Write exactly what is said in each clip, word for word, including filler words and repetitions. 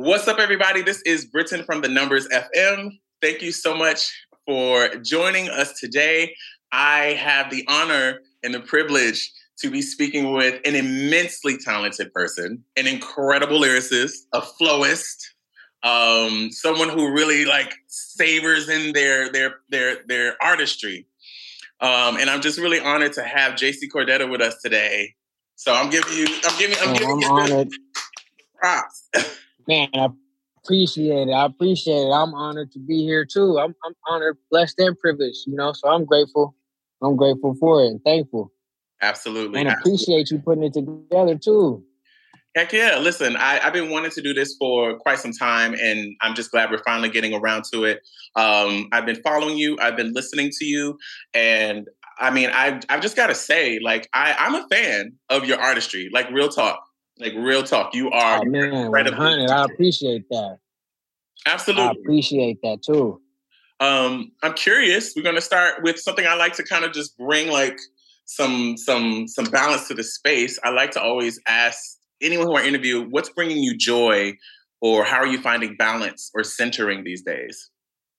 What's up, everybody? This is Britton from The Numbers F M. Thank you so much for joining us today. I have the honor and the privilege to be speaking with an immensely talented person, an incredible lyricist, a flowist, um, someone who really like savors in their their their their artistry. Um, and I'm just really honored to have J C Cordetta with us today. So I'm giving you, I'm giving, I'm Man, giving I'm you honored. props. Man, I appreciate it. I appreciate it. I'm honored to be here too. I'm I'm honored, blessed, and privileged. You know, so I'm grateful. I'm grateful for it and thankful. Absolutely. And absolutely. appreciate you putting it together too. Heck yeah. Listen, I, I've been wanting to do this for quite some time, and I'm just glad we're finally getting around to it. Um, I've been following you. I've been listening to you. And I mean, I've, I've just got to say, like, I, I'm a fan of your artistry, like real talk, like real talk. You are Oh, man, incredibly one hundred. I appreciate that. Absolutely. I appreciate that too. Um, I'm curious. We're going to start with something I like to kind of just bring like some, some, some balance to the space. I like to always ask anyone who I interview, what's bringing you joy, or how are you finding balance or centering these days?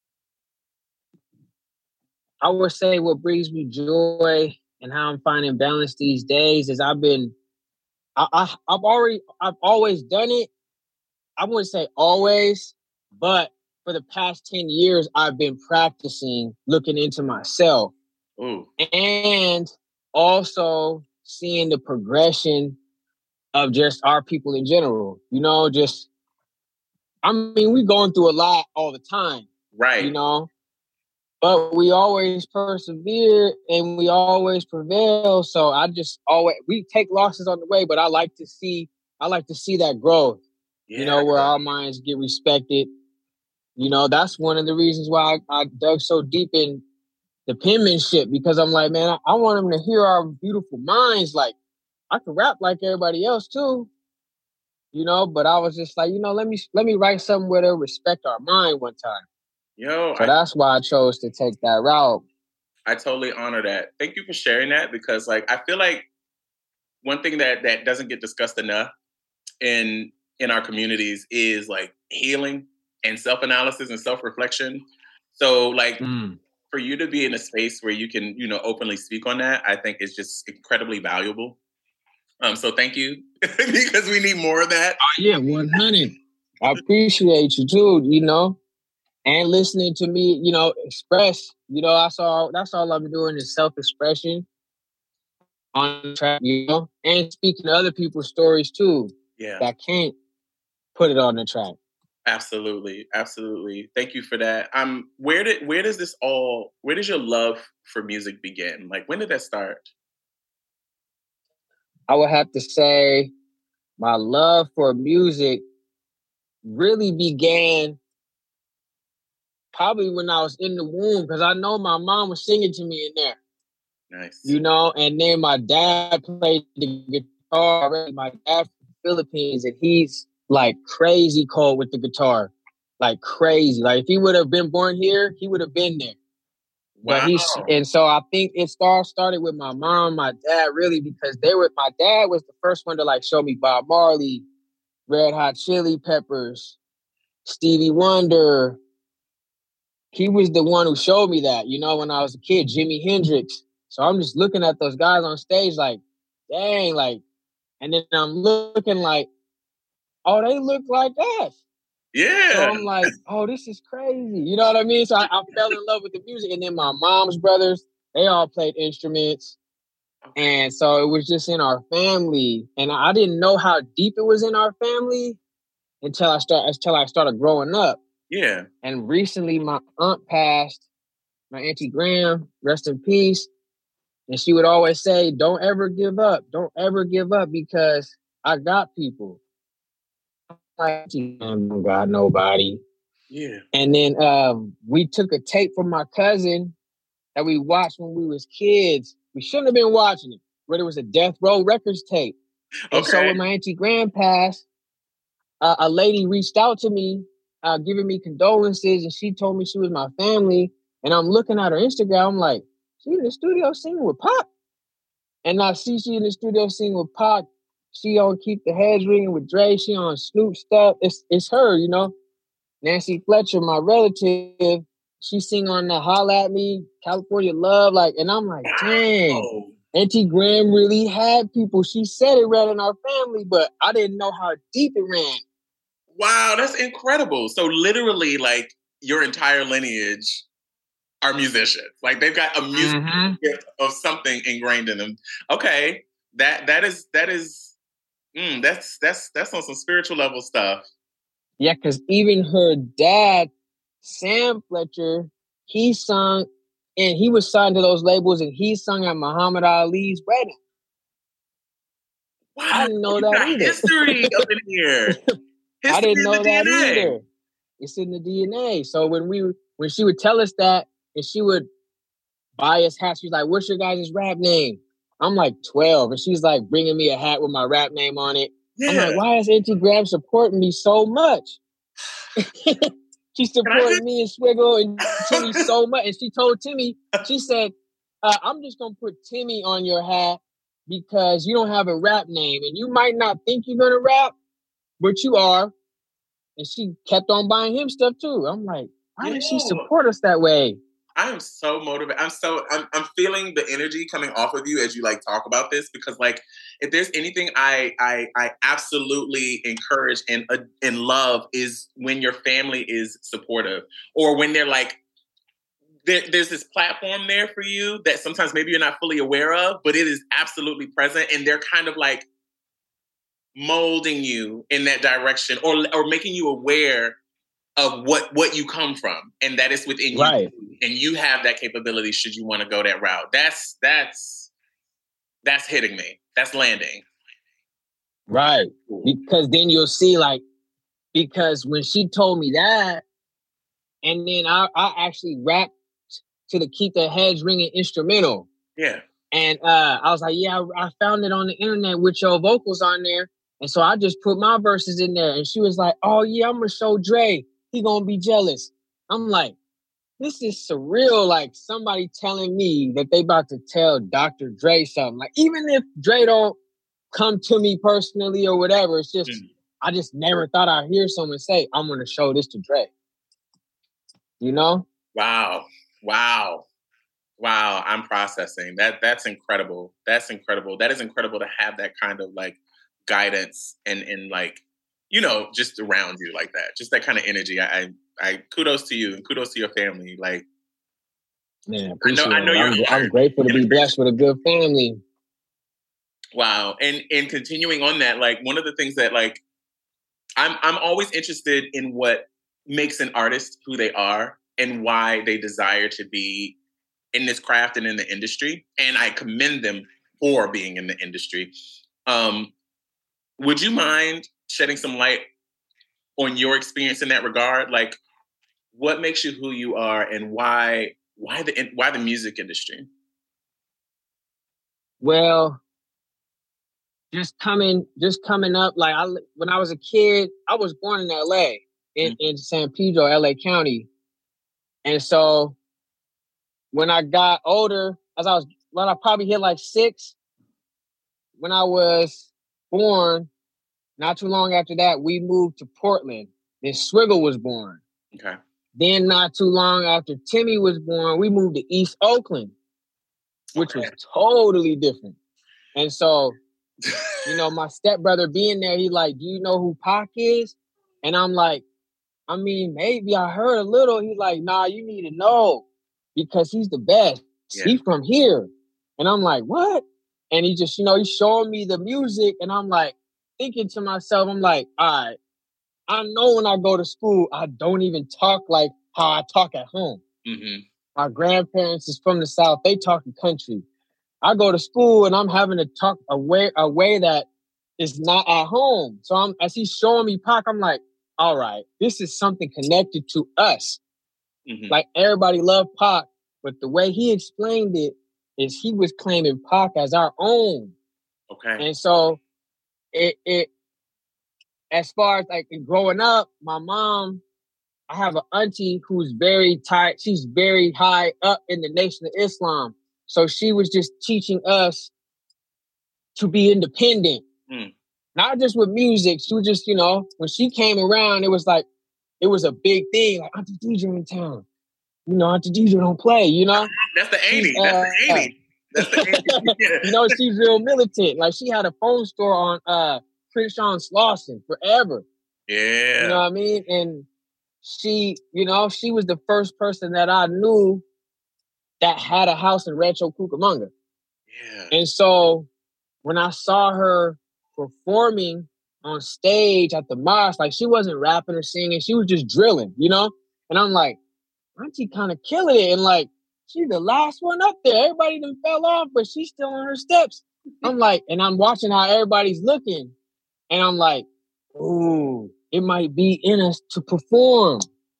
I would say what brings me joy and how I'm finding balance these days is I've been, I, I, I've already, I've always done it. I wouldn't say always, but for the past ten years, I've been practicing looking into myself. Ooh. And also seeing the progression of just our people in general. You know, just, I mean, we're going through a lot all the time. Right. You know, but we always persevere and we always prevail. So I just always, we take losses on the way, but I like to see, I like to see that growth, yeah. You know, where our minds get respected. You know, that's one of the reasons why I, I dug so deep in the penmanship, because I'm like, man, I, I want them to hear our beautiful minds. Like, I can rap like everybody else too, you know, but I was just like, you know, let me let me write something where they'll respect our mind one time. Yo, so I, that's why I chose to take that route. I totally honor that. Thank you for sharing that, because like I feel like one thing that that doesn't get discussed enough in in our communities is like healing and self-analysis and self-reflection. So like mm. for you to be in a space where you can, you know, openly speak on that, I think is just incredibly valuable. Um, so thank you, because we need more of that. Oh, yeah, one hundred. I appreciate you too, you know, and listening to me, you know, express, you know, that's all, that's all I'm doing is self-expression on track, you know, and speaking to other people's stories too. Yeah. That can't put it on the track. Absolutely. Absolutely. Thank you for that. Um, where did, where does this all, where does your love for music begin? Like, when did that start? I would have to say my love for music really began probably when I was in the womb, because I know my mom was singing to me in there. Nice. You know, and then my dad played the guitar already. My dad from the Philippines, and he's like crazy cold with the guitar. Like crazy. Like if he would have been born here, he would have been there. Wow. But he's, and so I think it all started with my mom, my dad, really, because they were, my dad was the first one to like show me Bob Marley, Red Hot Chili Peppers, Stevie Wonder. He was the one who showed me that, you know, when I was a kid, Jimi Hendrix. So I'm just looking at those guys on stage like, dang, like, and then I'm looking like, oh, they look like us. Yeah. So I'm like, oh, this is crazy. You know what I mean? So I, I fell in love with the music. And then my mom's brothers, they all played instruments. And so it was just in our family. And I didn't know how deep it was in our family until I start until I started growing up. Yeah. And recently my aunt passed, my Auntie Graham, rest in peace. And she would always say, don't ever give up. Don't ever give up, because I got people. I don't got nobody. Yeah. And then um, we took a tape from my cousin that we watched when we was kids. We shouldn't have been watching it, but it was a Death Row Records tape. Okay. And so when my Auntie Graham passed, uh, a lady reached out to me, uh, giving me condolences, and she told me she was my family. And I'm looking at her Instagram, I'm like, she in the studio singing with Pac? And I see she in the studio singing with Pac. She on Keep the Heads Ringing with Dre. She on Snoop stuff. It's it's her, you know. Nancy Fletcher, my relative, she sing on the Holla at Me, California Love, like, and I'm like, dang, oh. Auntie Graham really had people. She said it ran in our family, but I didn't know how deep it ran. Wow, that's incredible. So literally, like, your entire lineage are musicians. Like, they've got a music mm-hmm. gift of something ingrained in them. Okay, that that is that is mm, that's that's that's on some spiritual level stuff. Yeah, because even her dad, Sam Fletcher, he sung, and he was signed to those labels, and he sung at Muhammad Ali's wedding. Wow, I didn't know you that got either. History up in here. History I didn't know that D N A. either. It's in the D N A. So when we when she would tell us that, and she would buy us hats, she's like, "What's your guys' rap name?" I'm like twelve, and she's like bringing me a hat with my rap name on it. Yeah. I'm like, why is Auntie Graham supporting me so much? She supported me and Swiggle and Timmy so much. And she told Timmy, she said, uh, I'm just going to put Timmy on your hat because you don't have a rap name. And you might not think you're going to rap, but you are. And she kept on buying him stuff too. I'm like, why yeah. did she support us that way? I am so motivated. I'm so, I'm, I'm feeling the energy coming off of you as you like talk about this, because like, if there's anything I, I, I absolutely encourage and, uh, and love is when your family is supportive, or when they're like, there, there's this platform there for you that sometimes maybe you're not fully aware of, but it is absolutely present. And they're kind of like molding you in that direction, or, or making you aware of what, what you come from, and that is within right. you, and you have that capability should you want to go that route. That's that's that's hitting me. That's landing. Right. Because then you'll see, like, because when she told me that, and then I, I actually rapped to the Keep the Heads Ringing instrumental. Yeah. And uh, I was like, yeah, I, I found it on the internet with your vocals on there. And so I just put my verses in there. And she was like, oh, yeah, I'm going to show Dre. He gonna be jealous. I'm like, this is surreal. Like somebody telling me that they about to tell Doctor Dre something. Like even if Dre don't come to me personally or whatever, it's just mm. I just never thought I'd hear someone say, I'm gonna show this to Dre. You know? Wow. Wow. Wow. I'm processing. That that's incredible. That's incredible. That is incredible to have that kind of like guidance and and like, you know, just around you like that, just that kind of energy. I, I, I kudos to you and kudos to your family. Like, man, I know, I know you're. I'm, I'm grateful to be blessed with a good family. Wow, and and continuing on that, like one of the things that like, I'm I'm always interested in what makes an artist who they are and why they desire to be in this craft and in the industry, and I commend them for being in the industry. Um, would you mind shedding some light on your experience in that regard? Like, what makes you who you are, and why why the why the music industry? Well, just coming just coming up, like I when I was a kid, I was born in L A in, mm-hmm. in San Pedro, L A County, and so when I got older, as I was when I probably hit like six, when I was born. Not too long after that, we moved to Portland. Then Swiggle was born. Okay. Then not too long after Timmy was born, we moved to East Oakland, which okay. was totally different. And so, you know, my stepbrother being there, he like, do you know who Pac is? And I'm like, I mean, maybe I heard a little. He's like, nah, you need to know because he's the best. Yeah. He's from here. And I'm like, what? And he just, you know, he's showing me the music. And I'm like, thinking to myself, I'm like, all right, I know when I go to school, I don't even talk like how I talk at home. Mm-hmm. My grandparents is from the South. They talk in country. I go to school and I'm having to talk a way, a way that is not at home. So I'm, as he's showing me Pac, I'm like, all right, this is something connected to us. Mm-hmm. Like everybody loved Pac, but the way he explained it is he was claiming Pac as our own. Okay. And so It, it, as far as like growing up, my mom, I have an auntie who's very tight. She's very high up in the Nation of Islam. So she was just teaching us to be independent. Mm. not just with music. She was just, you know, when she came around, it was like, it was a big thing. Like, Auntie Deidre in town. You know, Auntie Deidre don't play, you know? That's the eighty. Uh, That's the eighty. That's the eighty. Yeah. You know, she's real militant. Like, she had a phone store on uh, Crenshaw and Slauson forever. Yeah. You know what I mean? And she, you know, she was the first person that I knew that had a house in Rancho Cucamonga. Yeah. And so when I saw her performing on stage at the mosque, like she wasn't rapping or singing, she was just drilling, you know? And I'm like, Auntie kind of killing it. And like, she's the last one up there. Everybody done fell off, but she's still on her steps. I'm like, and I'm watching how everybody's looking. And I'm like, ooh, it might be in us to perform.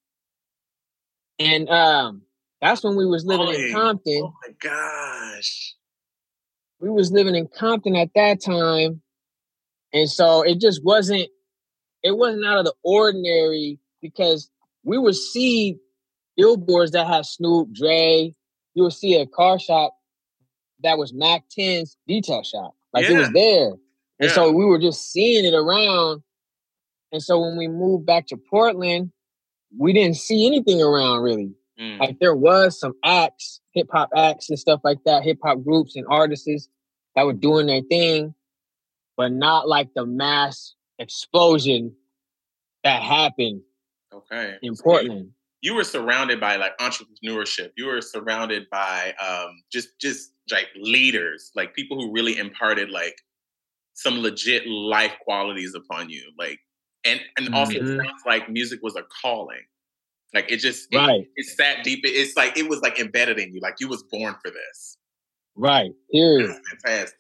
And um, that's when we was living oh, in Compton. Oh my gosh. We was living in Compton at that time. And so it just wasn't, it wasn't out of the ordinary because we would see billboards that had Snoop, Dre. You would see a car shop that was Mac ten's detail shop. Like yeah. it was there. And yeah. so we were just seeing it around. And so when we moved back to Portland, we didn't see anything around really. Mm. Like there was some acts, hip hop acts and stuff like that, hip hop groups and artists that were doing their thing, but not like the mass explosion that happened okay. in Portland. You were surrounded by like entrepreneurship. You were surrounded by um, just just like leaders, like people who really imparted like some legit life qualities upon you. Like, and and also mm-hmm. it sounds like music was a calling. Like it just it, right. it sat deep. It's like it was like embedded in you. Like you was born for this. Right. Period. That's fantastic.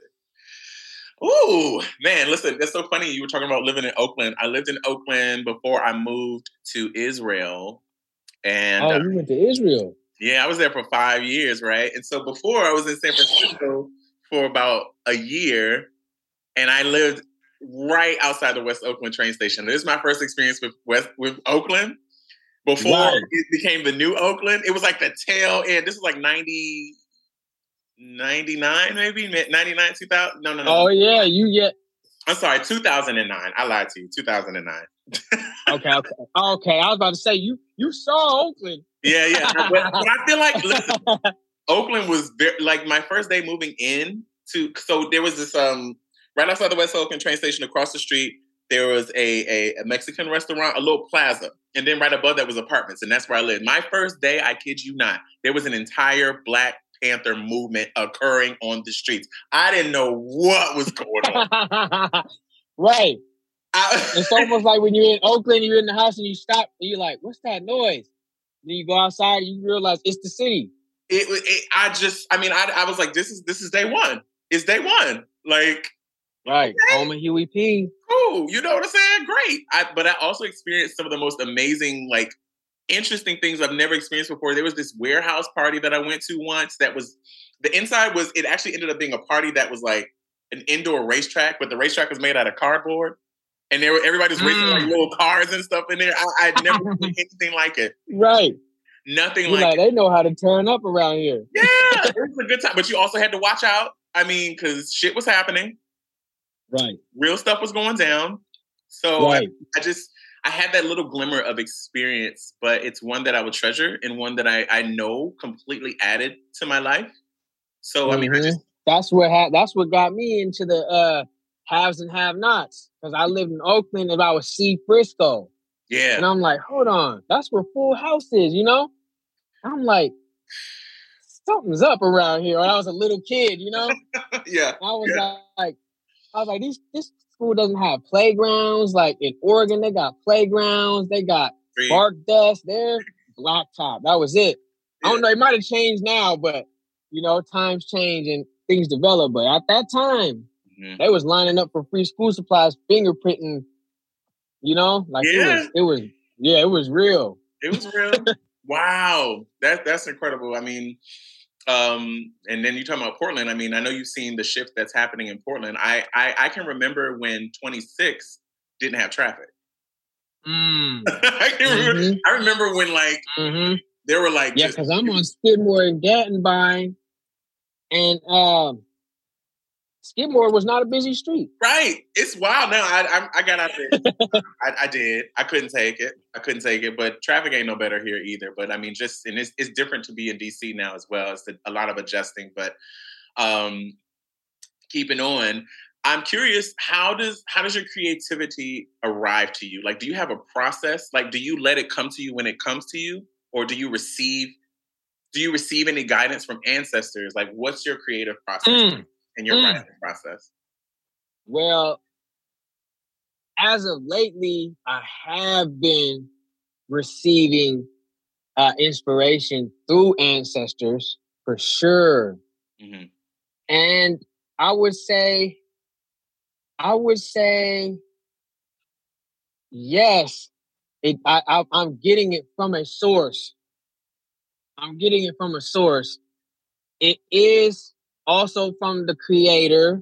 Ooh, man, listen, that's so funny. You were talking about living in Oakland. I lived in Oakland before I moved to Israel. And oh, you went to Israel? Yeah, I was there for five years, right? And so before I was in San Francisco for about a year, and I lived right outside the West Oakland train station. This is my first experience with West with Oakland. Before right. it became the new Oakland, it was like the tail end. This was like ninety, ninety-nine, maybe ninety-nine, two thousand. No, no, no. Oh yeah, you get. I'm sorry, two thousand nine. I lied to you. two thousand nine. okay, okay, okay. I was about to say you you saw Oakland. Yeah, yeah. But, but I feel like listen, Oakland was very, like my first day moving in to. So there was this um right outside the West Oakland train station across the street. There was a, a a Mexican restaurant, a little plaza, and then right above that was apartments, and that's where I lived. My first day, I kid you not, there was an entire Black Panther movement occurring on the streets. I didn't know what was going on. Right. I, it's almost like when you're in Oakland, you're in the house and you stop and you're like, what's that noise? Then you go outside and you realize it's the city. It, it I just, I mean, I, I was like, this is this is day one. It's day one. Like, right. Okay. Home of Huey P. Cool. You know what I'm saying? Great. I, but I also experienced some of the most amazing, like, interesting things I've never experienced before. There was this warehouse party that I went to once that was, the inside was, it actually ended up being a party that was like an indoor racetrack, but the racetrack was made out of cardboard. And there were, everybody was racing mm. like little cars and stuff in there. I, I'd never seen anything like it. Right. Nothing You're like, like it. They know how to turn up around here. Yeah, it was a good time. But you also had to watch out. I mean, because shit was happening. Right. Real stuff was going down. So right. I, I just, I had that little glimmer of experience, but it's one that I would treasure and one that I, I know completely added to my life. So, mm-hmm. I mean, I just... That's what ha- that's what got me into the uh, haves and have-nots. Because I lived in Oakland and I was see Frisco. Yeah. And I'm like, hold on. That's where Full House is, you know? I'm like, something's up around here. When I was a little kid, you know? Yeah. I was yeah. like, I was like, this, this school doesn't have playgrounds. Like in Oregon, they got playgrounds. They got Free. bark dust. They're blacktop. That was it. Yeah. I don't know. It might have changed now, but, you know, times change and things develop. But at that time, mm-hmm. they was lining up for free school supplies, fingerprinting, you know? Like yeah. it was, it was, yeah, it was real. It was real. Wow. That, that's incredible. I mean, Um, and then you talking about Portland. I mean, I know you've seen the shift that's happening in Portland. I I, I can remember when twenty-six didn't have traffic. Mm. I, can remember, mm-hmm. I remember when like mm-hmm. there were like yeah, because I'm on Skidmore and Gattenbine, and um, Skidmore was not a busy street. Right. It's wild now. I I, I got out there. I, I did. I couldn't take it. I couldn't take it. But traffic ain't no better here either. But I mean, just and it's it's different to be in D C now as well. It's a lot of adjusting. But um, keeping on, I'm curious. How does how does your creativity arrive to you? Like, do you have a process? Like, do you let it come to you when it comes to you, or do you receive? Do you receive any guidance from ancestors? Like, what's your creative process? Mm. In your mm. writing process? Well, as of lately, I have been receiving uh, inspiration through ancestors for sure. Mm-hmm. And I would say, I would say, yes, it, I, I, I'm getting it from a source. I'm getting it from a source. It is also from the creator,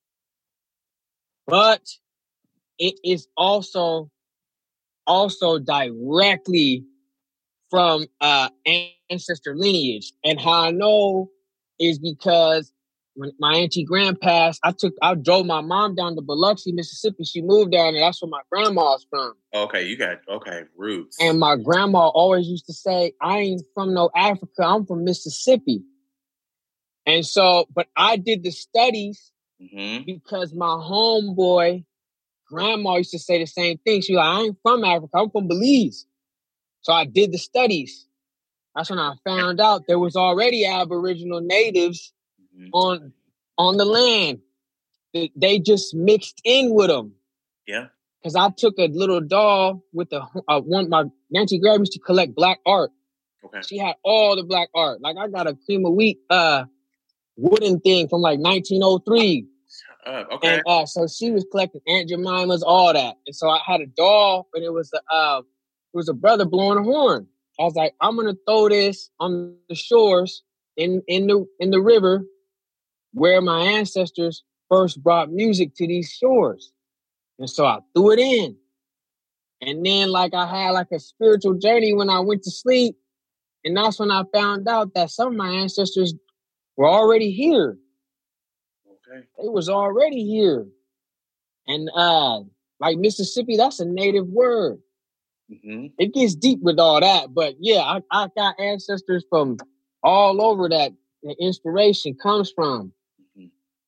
but it is also also directly from uh, ancestor lineage. And how I know is because when my auntie grand passed, I took I drove my mom down to Biloxi, Mississippi. She moved down there. That's where my grandma's from. Okay, you got okay roots. And my grandma always used to say, "I ain't from no Africa. I'm from Mississippi." And so, but I did the studies mm-hmm. because my homeboy grandma used to say the same thing. She was like, I ain't from Africa. I'm from Belize. So I did the studies. That's when I found out there was already Aboriginal natives mm-hmm. on on the land. They, they just mixed in with them. Yeah. Because I took a little doll with the uh, one. My Nancy Grab used to collect black art. Okay. She had all the black art. Like I got a cream of wheat. Uh, wooden thing from like nineteen oh three. Uh, okay. And uh, so she was collecting Aunt Jemima's, all that. And so I had a doll, but it was a, uh, it was a brother blowing a horn. I was like, I'm gonna throw this on the shores in, in the in the river where my ancestors first brought music to these shores. And so I threw it in. And then like I had like a spiritual journey when I went to sleep. And that's when I found out that some of my ancestors were already here. Okay. They was already here. And uh, like Mississippi, that's a native word. Mm-hmm. It gets deep with all that. But yeah, I, I got ancestors from all over that the inspiration comes from. Mm-hmm.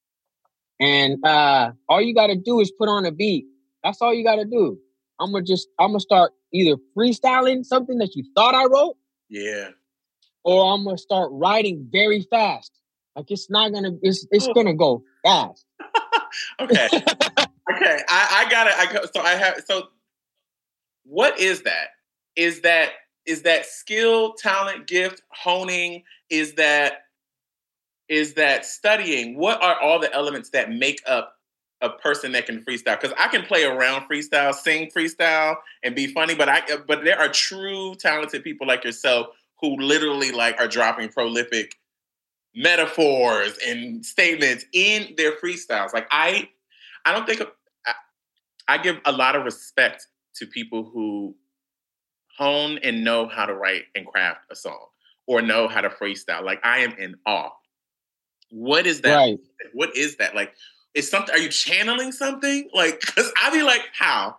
And uh, all you got to do is put on a beat. That's all you got to do. I'm going to just, I'm going to start either freestyling something that you thought I wrote. Yeah. Or I'm going to start writing very fast. Like it's not gonna, it's it's gonna go fast. Okay, okay. I, I got it. I so I have so. What is that? Is that is that skill, talent, gift, honing? Is that is that studying? What are all the elements that make up a person that can freestyle? Because I can play around freestyle, sing freestyle, and be funny, but I but there are true talented people like yourself who literally like are dropping prolific metaphors and statements in their freestyles. Like I, I don't think I, I give a lot of respect to people who hone and know how to write and craft a song or know how to freestyle. Like I am in awe. What is that? Right. What is that? Like, is something? Are you channeling something? Like, because I be like, how?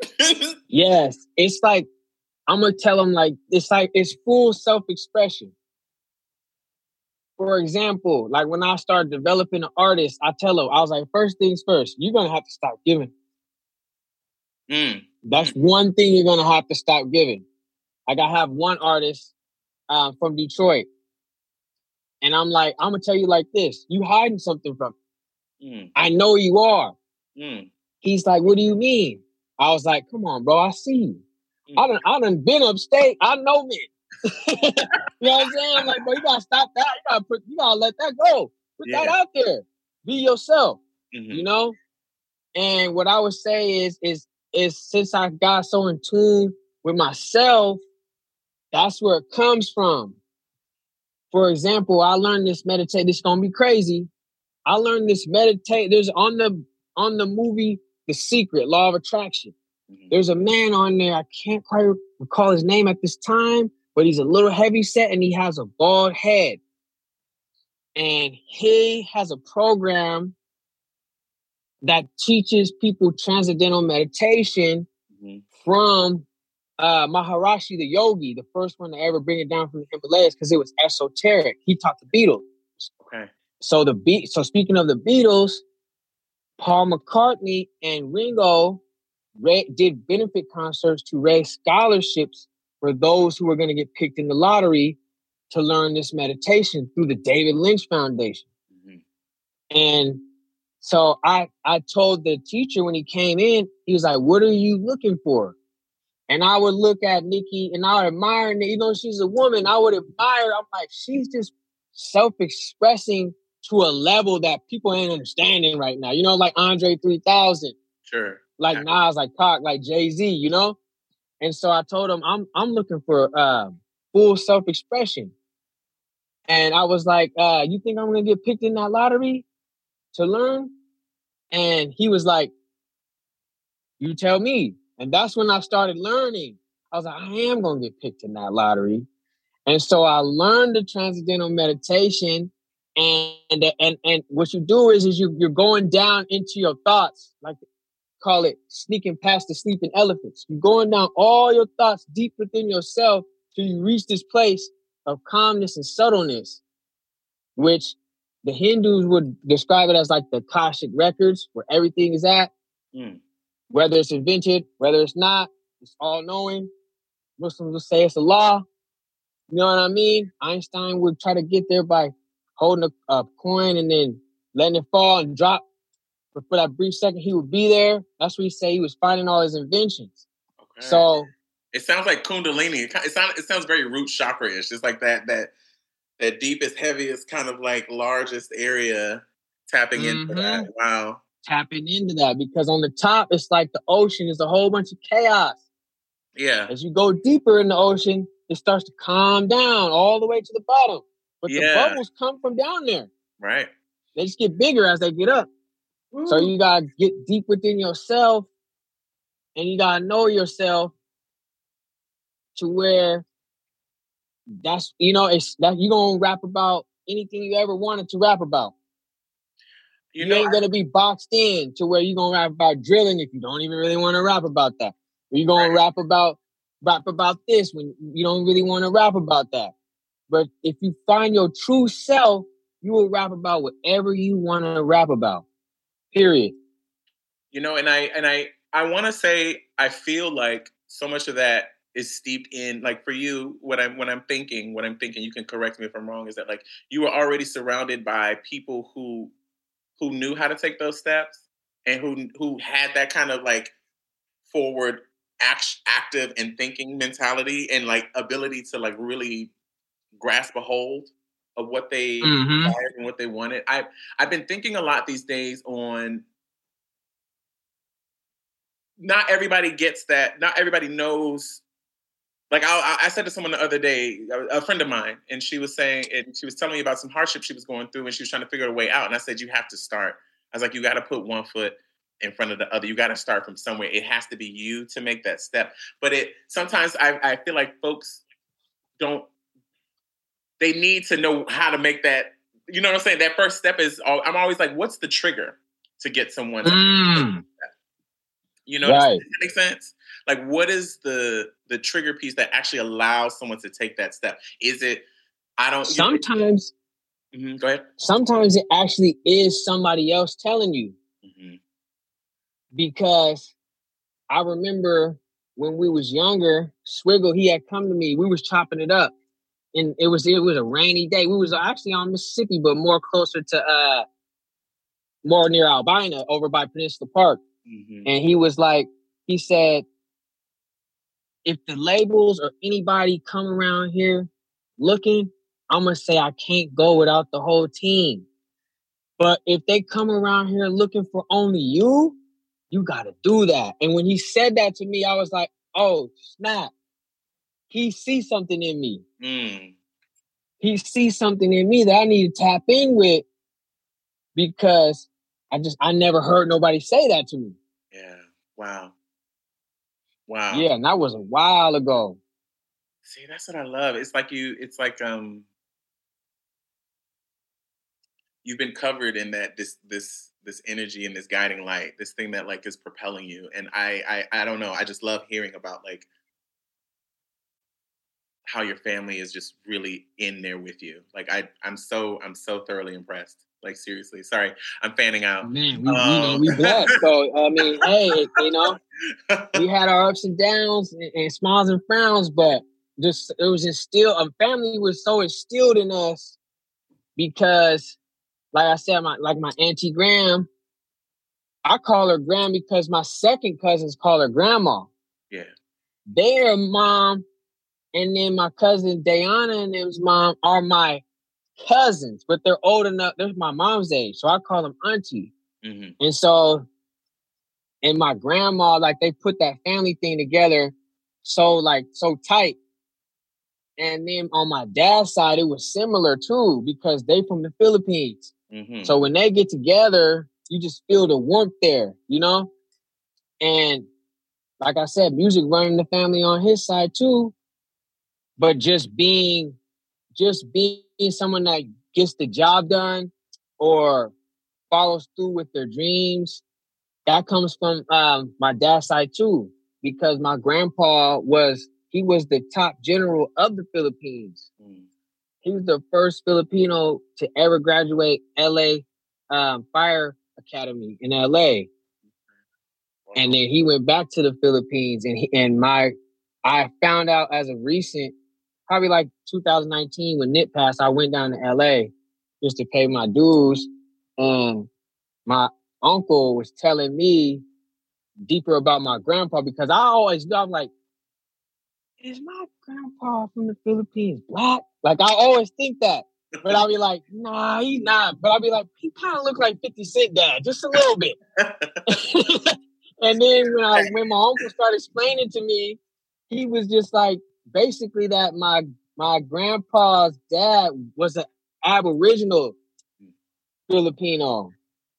Yes, it's like I'm gonna tell them like it's like it's full self-expression. For example, like when I started developing an artist, I tell them, I was like, first things first, you're going to have to stop giving. Mm. That's mm. one thing you're going to have to stop giving. Like I have one artist uh, from Detroit. And I'm like, I'm going to tell you like this. You hiding something from me. Mm. I know you are. Mm. He's like, what do you mean? I was like, come on, bro. I see you. Mm. I done, I done been upstate. I know men. You know what I'm saying? I'm like, bro, you gotta stop that. You gotta put, you gotta let that go. Put yeah. that out there. Be yourself. Mm-hmm. You know? And what I would say is, is, is since I got so in tune with myself, that's where it comes from. For example, I learned this meditate. This is gonna be crazy. I learned this meditate. There's on the on the movie The Secret, Law of Attraction. Mm-hmm. There's a man on there. I can't quite recall his name at this time. But he's a little heavy set and he has a bald head. And he has a program that teaches people transcendental meditation mm-hmm. from uh, Maharishi, the yogi, the first one to ever bring it down from the Himalayas, because it was esoteric. He taught the Beatles. Okay. So the beat. So speaking of the Beatles, Paul McCartney and Ringo ra- did benefit concerts to raise scholarships for those who were going to get picked in the lottery to learn this meditation through the David Lynch Foundation. Mm-hmm. And so I, I told the teacher when he came in, he was like, "What are you looking for?" And I would look at Nikki and I would admire her. You know, she's a woman. I would admire her. I'm like, she's just self-expressing to a level that people ain't understanding right now. You know, like Andre three thousand. Sure. Like yeah. Nas, like Pac, like Jay-Z, you know? And so I told him, I'm I'm looking for uh, full self-expression. And I was like, uh, you think I'm going to get picked in that lottery to learn? And he was like, you tell me. And that's when I started learning. I was like, I am going to get picked in that lottery. And so I learned the transcendental meditation. And and and what you do is, is you, you're going down into your thoughts, like call it sneaking past the sleeping elephants. You're going down all your thoughts deep within yourself till you reach this place of calmness and subtleness, which the Hindus would describe it as like the Akashic records, where everything is at. Mm. Whether it's invented, whether it's not, it's all knowing. Muslims will say it's a law. You know what I mean? Einstein would try to get there by holding a, a coin and then letting it fall and drop. But for that brief second, he would be there. That's what he said. He was finding all his inventions. Okay. So it sounds like Kundalini. It, it sounds it sounds very root chakra-ish. It's like that that that deepest, heaviest, kind of like largest area tapping mm-hmm. into that. Wow. Tapping into that, because on the top, it's like the ocean is a whole bunch of chaos. Yeah. As you go deeper in the ocean, it starts to calm down all the way to the bottom. But yeah. the bubbles come from down there. Right. They just get bigger as they get up. Ooh. So you got to get deep within yourself, and you got to know yourself to where that's, you know, it's that you're going to rap about anything you ever wanted to rap about. You, you know, ain't going to be boxed in to where you're going to rap about drilling if you don't even really want to rap about that. Or you're going right. to rap about rap about this when you don't really want to rap about that. But if you find your true self, you will rap about whatever you want to rap about. Period. You know, and I and I I want to say I feel like so much of that is steeped in, like, for you, what I'm when I'm thinking, what I'm thinking, you can correct me if I'm wrong, is that like you were already surrounded by people who who knew how to take those steps and who who had that kind of like forward act, active and thinking mentality and like ability to like really grasp a hold of what they mm-hmm. desired and what they wanted. I I've been thinking a lot these days on not everybody gets that. Not everybody knows. Like I, I said to someone the other day, a friend of mine, and she was saying, and she was telling me about some hardship she was going through, and she was trying to figure a way out. And I said, you have to start. I was like, you got to put one foot in front of the other. You got to start from somewhere. It has to be you to make that step. But it sometimes I, I feel like folks don't. They need to know how to make that. You know what I'm saying? That first step is. I'm always like, what's the trigger to get someone to mm. take that? You know, right. Does that make sense? Like, what is the the trigger piece that actually allows someone to take that step? Is it, I don't... Sometimes... You know, mm-hmm, go ahead. Sometimes it actually is somebody else telling you. Mm-hmm. Because I remember when we was younger, Swiggle, he had come to me. We was chopping it up. And it was it was a rainy day. We was actually on Mississippi, but more closer to... uh more near Albina, over by Peninsula Park. Mm-hmm. And he was like, he said, if the labels or anybody come around here looking, I'm going to say I can't go without the whole team. But if they come around here looking for only you, you got to do that. And when he said that to me, I was like, oh, snap. He sees something in me. Mm. He sees something in me that I need to tap in with, because I just, I never heard nobody say that to me. Yeah. Wow. Wow. Yeah, and that was a while ago. See, that's what I love. It's like you, it's like um you've been covered in that this this this energy and this guiding light, this thing that like is propelling you. And I, I, I don't know. I just love hearing about like how your family is just really in there with you. Like I, I'm so, I'm so thoroughly impressed. Like seriously, sorry, I'm fanning out. Man, we, we know Um, we blessed. So I mean, hey, you know, we had our ups and downs and, and smiles and frowns, but just it was instilled. A family was so instilled in us because, like I said, my like my auntie Graham, I call her Graham because my second cousins call her Grandma. Yeah, Their mom, and then my cousin Dayana and his mom are my cousins, but they're old enough. They're my mom's age, so I call them auntie. mm-hmm. And so, and my grandma, like they put that family thing together, so like so tight. And then on my dad's side, it was similar too because they from the Philippines. Mm-hmm. So when they get together, you just feel the warmth there, you know. And like I said, music running the family on his side too. But just being, just being someone that gets the job done or follows through with their dreams, that comes from um, my dad's side too. Because my grandpa was, he was the top general of the Philippines. Mm. He was the first Filipino to ever graduate L A um, Fire Academy in L A. Wow. And then he went back to the Philippines, and he, and my, I found out as of recent, probably like two thousand nineteen when Nip passed, I went down to L A just to pay my dues. And my uncle was telling me deeper about my grandpa because I always knew, I'm like, is my grandpa from the Philippines black? Like, I always think that. But I'll be like, nah, he's not. But I'll be like, he kind of look like fifty Cent dad, just a little bit. And then when I when my uncle started explaining to me, he was just like, basically that my my grandpa's dad was an Aboriginal Filipino.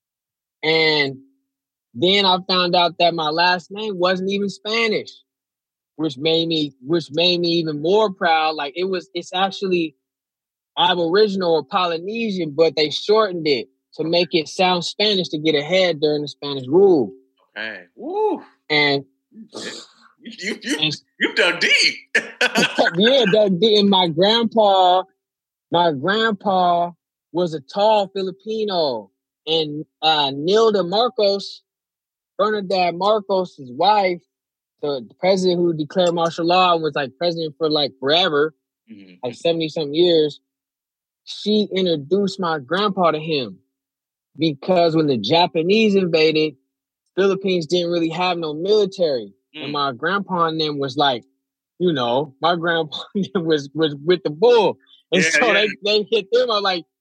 And then I found out that my last name wasn't even Spanish, which made me which made me even more proud. Like it was it's actually Aboriginal or Polynesian, but they shortened it to make it sound Spanish to get ahead during the Spanish rule. Okay. Woo. And you you you, and, you dug deep. Yeah, dug deep. And my grandpa, my grandpa was a tall Filipino. And uh, Nilda Marcos, Bernadette Marcos' wife, the, the president who declared martial law and was like president for like forever, mm-hmm. like seventy something years, she introduced my grandpa to him because when the Japanese invaded, Philippines didn't really have no military. Mm. And my grandpa and them was like, you know, my grandpa was was with the bull. And yeah, so yeah. they they hit them. I'm like,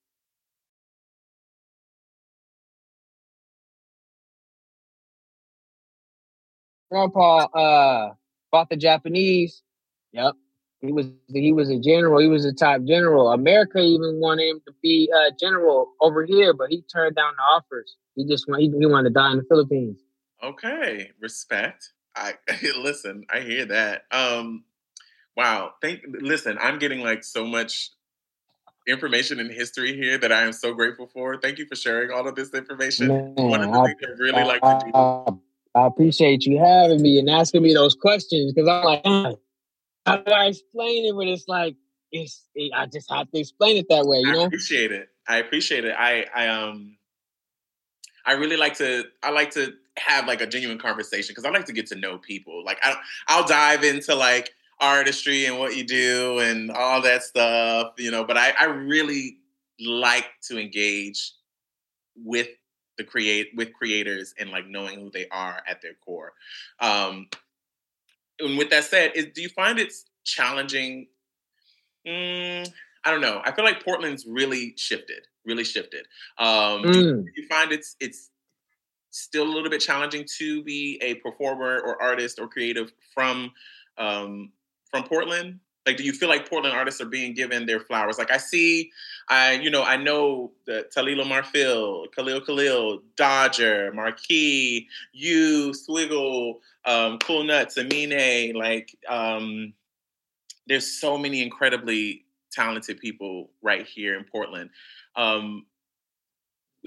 grandpa uh fought the Japanese. Yep. He was he was a general. He was a top general. America even wanted him to be a general over here, but he turned down the offers. He just he, he wanted to die in the Philippines. Okay, respect. I listen. I hear that. Um, wow. Thank. Listen, I'm getting like so much information and history here that I am so grateful for. Thank you for sharing all of this information. Man, One of the I, things I really I, like to do. I, I appreciate you having me and asking me those questions because I'm like, oh, how do I explain it? But it's like it's. It, I just have to explain it that way. You know. I appreciate it. I appreciate it. I I um. I really like to. I like to have like a genuine conversation because I like to get to know people. Like I, I'll dive into like artistry and what you do and all that stuff, you know. But I, I really like to engage with the create with creators and like knowing who they are at their core. Um, and with that said, is, do you find it's challenging? Mm, I don't know. I feel like Portland's really shifted. Really shifted. Um, mm. do, you, do you find it's it's still a little bit challenging to be a performer or artist or creative from um, from Portland? Like, do you feel like Portland artists are being given their flowers? Like, I see, I you know, I know that Talila Marfil, Khalil Khalil, Dodger, Marquis, you, Swiggle, um, Cool Nuts, Amine. Like, um, there's so many incredibly talented people right here in Portland. Um,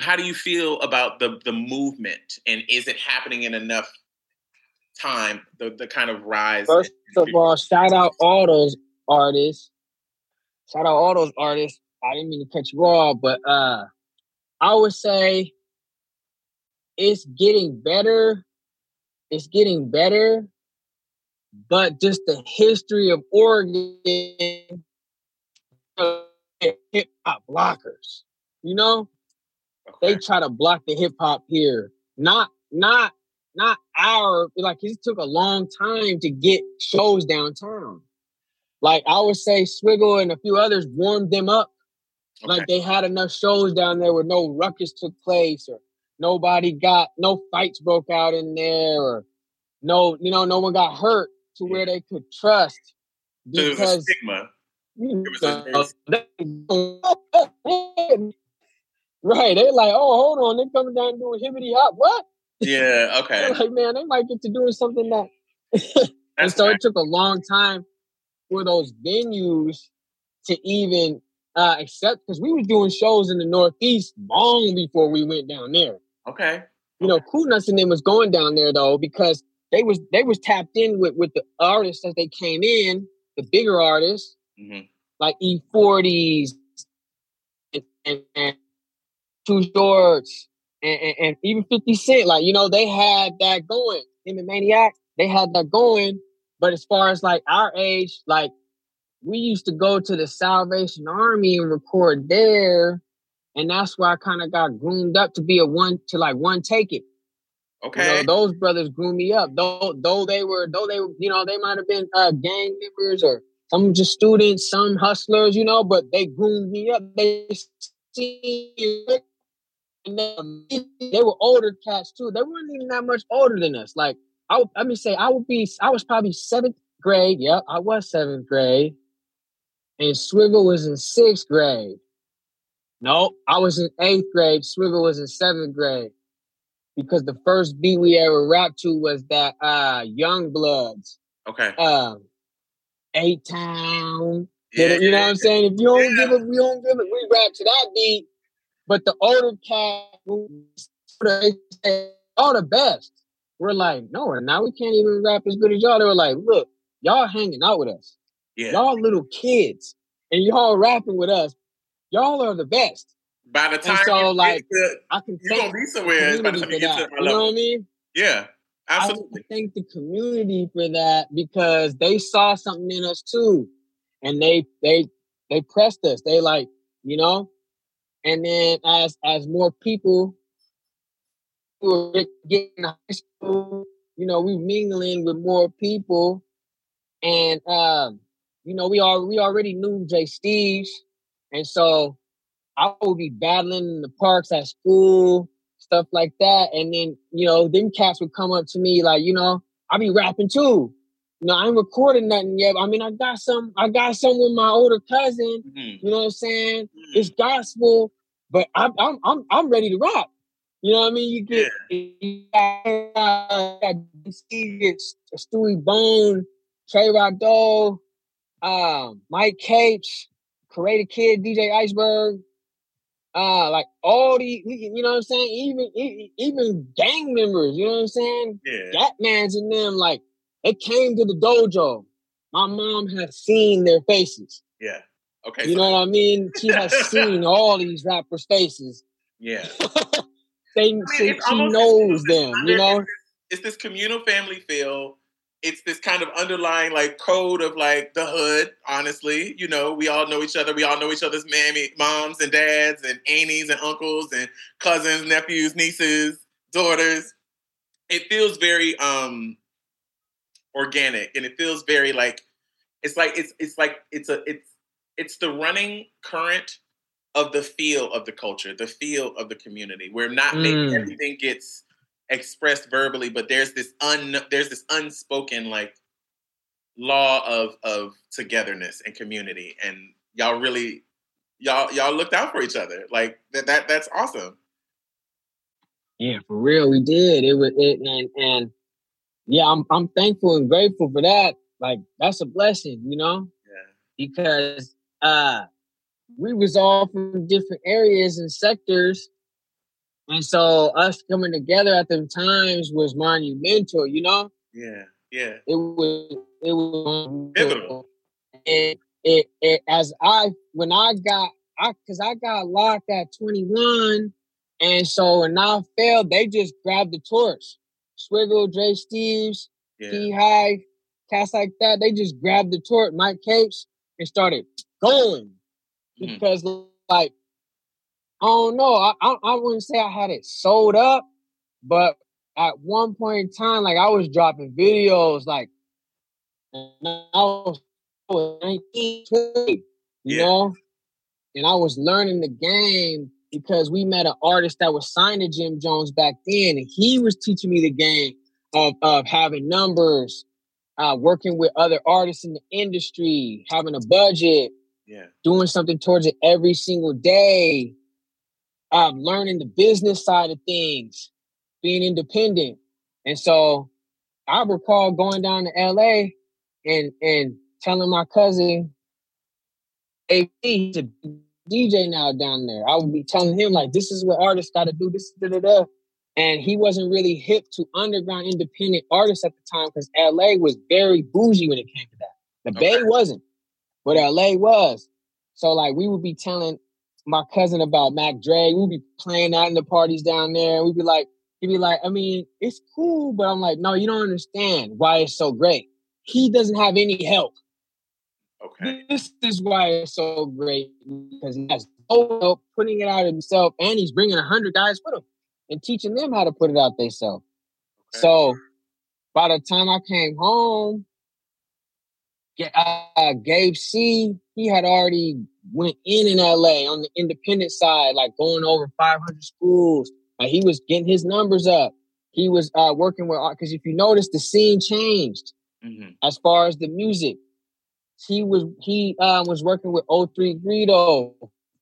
how do you feel about the the movement, and is it happening in enough time? The the kind of rise. First of all, shout out all those artists. Shout out all those artists. I didn't mean to cut you off, but uh, I would say it's getting better. It's getting better, but just the history of Oregon, hip hop blockers. You know, okay. They try to block the hip hop here. Not, not, not our. Like it took a long time to get shows downtown. Like I would say, Swiggle and a few others warmed them up. Okay. Like they had enough shows down there where no ruckus took place, or nobody got no fights broke out in there, or no, you know, no one got hurt to where they could trust. Because so there was a stigma. You know, they, right? They're like, oh, hold on, they're coming down doing hibbity hop. What? Yeah. Okay. They're like, man, they might get to doing something that. And so right. It took a long time for those venues to even uh, accept, because we were doing shows in the Northeast long before we went down there. Okay. You know, Cool Nuts and them was going down there though, because they was they was tapped in with, with the artists as they came in, the bigger artists, mm-hmm. like E forties and, and, and Too Shorts and, and, and even fifty Cent. Like, you know, they had that going. Him and Maniac, they had that going. But as far as like our age, like we used to go to the Salvation Army and record there. And that's why I kind of got groomed up to be a one, to like one take it. Okay. You know, those brothers grew me up. Though, though they were, though they, you know, they might have been uh, gang members or some just students, some hustlers, you know, but they groomed me up. They see, and they, they were older cats too. They weren't even that much older than us. Like, I would, let me say, I would be, I was probably seventh grade. Yep, I was seventh grade, and Swiggle was in sixth grade. No, I was in eighth grade. Swiggle was in seventh grade. Because the first beat we ever rapped to was that uh, Young Bloods. Okay. Um, Eight Town. Yeah, you know yeah, what I'm saying? If you don't yeah. give it, we don't give it. We rap to that beat. But the older cat, all the best. We're like, no, now we can't even rap as good as y'all. They were like, look, y'all hanging out with us. Yeah. Y'all little kids. And y'all rapping with us. Y'all are the best. By the time and so, you like, to, I can you're going to be somewhere by the time you get to my level. You know what I mean? Yeah, absolutely. I thank the community for that, because they saw something in us too. And they they they pressed us. They like, you know? And then as as more people who were getting to high school, you know, we mingling with more people. And, um, you know, we are we already knew Jay Steves. And so I would be battling in the parks at school, stuff like that. And then, you know, them cats would come up to me like, you know, I be rapping too. You know, I ain't recording nothing yet. I mean, I got some, I got some with my older cousin. Mm-hmm. You know what I'm saying? Mm-hmm. It's gospel, but I'm, I'm, I'm, I'm ready to rap. You know what I mean? You get, yeah. you get Stewie Bone, Trey Roddo, um, Mike Capes, Karate Kid, D J Iceberg. Uh, like all the, you know what I'm saying? Even even gang members, you know what I'm saying? Yeah. Gatmans and them, like, they came to the dojo. My mom has seen their faces. Yeah. Okay. You so know what I mean? She has seen all these rappers' faces. Yeah. they, I mean, she, she knows them, under, you know? It's, it's this communal family feel. It's this kind of underlying like code of like the hood, honestly. You know, we all know each other. We all know each other's mammy, moms and dads and aunties and uncles and cousins, nephews, nieces, daughters. It feels very um, organic, and it feels very like it's like it's it's like it's a it's it's the running current of the feel of the culture, the feel of the community, where not mm. maybe everything gets expressed verbally, but there's this un there's this unspoken like law of of togetherness and community, and y'all really y'all y'all looked out for each other. Like that that that's awesome. Yeah, for real, we did. It was it and and yeah, I'm I'm thankful and grateful for that. Like that's a blessing, you know? Yeah. Because uh we was all from different areas and sectors. And so us coming together at the times was monumental, you know? Yeah, yeah. It was it was Pivotal. And it, it as I when I got I because I got locked at twenty-one, and so when I failed, they just grabbed the torch. Swiggle, Dre Steves, Yeah. P Hive, cats like that, they just grabbed the torch, Mike Capes, and started going. Mhm. Because like I don't know, I, I I wouldn't say I had it sold up, but at one point in time, like I was dropping videos, like and I was, I was nineteen, twenty, you Yeah. know, and I was learning the game because we met an artist that was signed to Jim Jones back then, and he was teaching me the game of of having numbers, uh, working with other artists in the industry, having a budget, Yeah. doing something towards it every single day, um, learning the business side of things, being independent. And so I recall going down to L A and and telling my cousin, A P, he's a D J now down there. I would be telling him, like, this is what artists got to do, this, da, da, da. And he wasn't really hip to underground independent artists at the time because L A was very bougie when it came to that. The Okay. Bay wasn't, but L A was. So, like, we would be telling my cousin about Mac Dre. We'd be playing out in the parties down there. We'd be like, he'd be like, I mean, it's cool, but I'm like, no, you don't understand why it's so great. He doesn't have any help. Okay. This is why it's so great because he has no help putting it out himself, and he's bringing a hundred guys with him and teaching them how to put it out themselves. Okay. So by the time I came home, uh, Gabe C, he had already went in in L A on the independent side, like going over five hundred schools. Uh, he was getting his numbers up. He was uh, working with, because if you notice, the scene changed mm-hmm. as far as the music. He was he uh, was working with O three Greedo.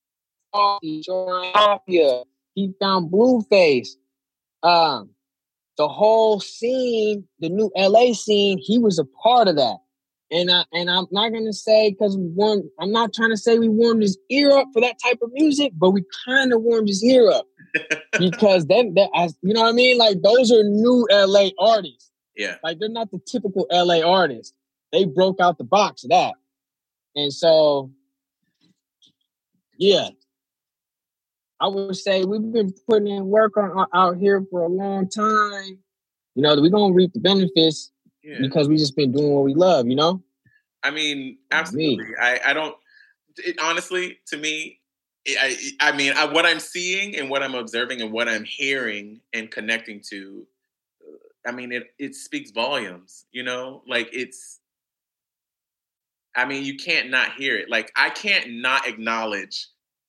He found Blueface. Um, the whole scene, the new L A scene, he was a part of that. And I and I'm not gonna say because we warmed. I'm not trying to say we warmed his ear up for that type of music, but we kind of warmed his ear up because then, that, as you know what I mean. Like those are new L A artists. Yeah, like they're not the typical L A artists. They broke out the box of that, and so yeah, I would say we've been putting in work on out here for a long time. You know, we're gonna reap the benefits. Yeah. Because we just been doing what we love, you know? I mean, absolutely. Me. I, I don't, it, honestly, to me, it, I, I mean, I, what I'm seeing and what I'm observing and what I'm hearing and connecting to, I mean, it, it speaks volumes, you know? Like it's, I mean, you can't not hear it. Like I can't not acknowledge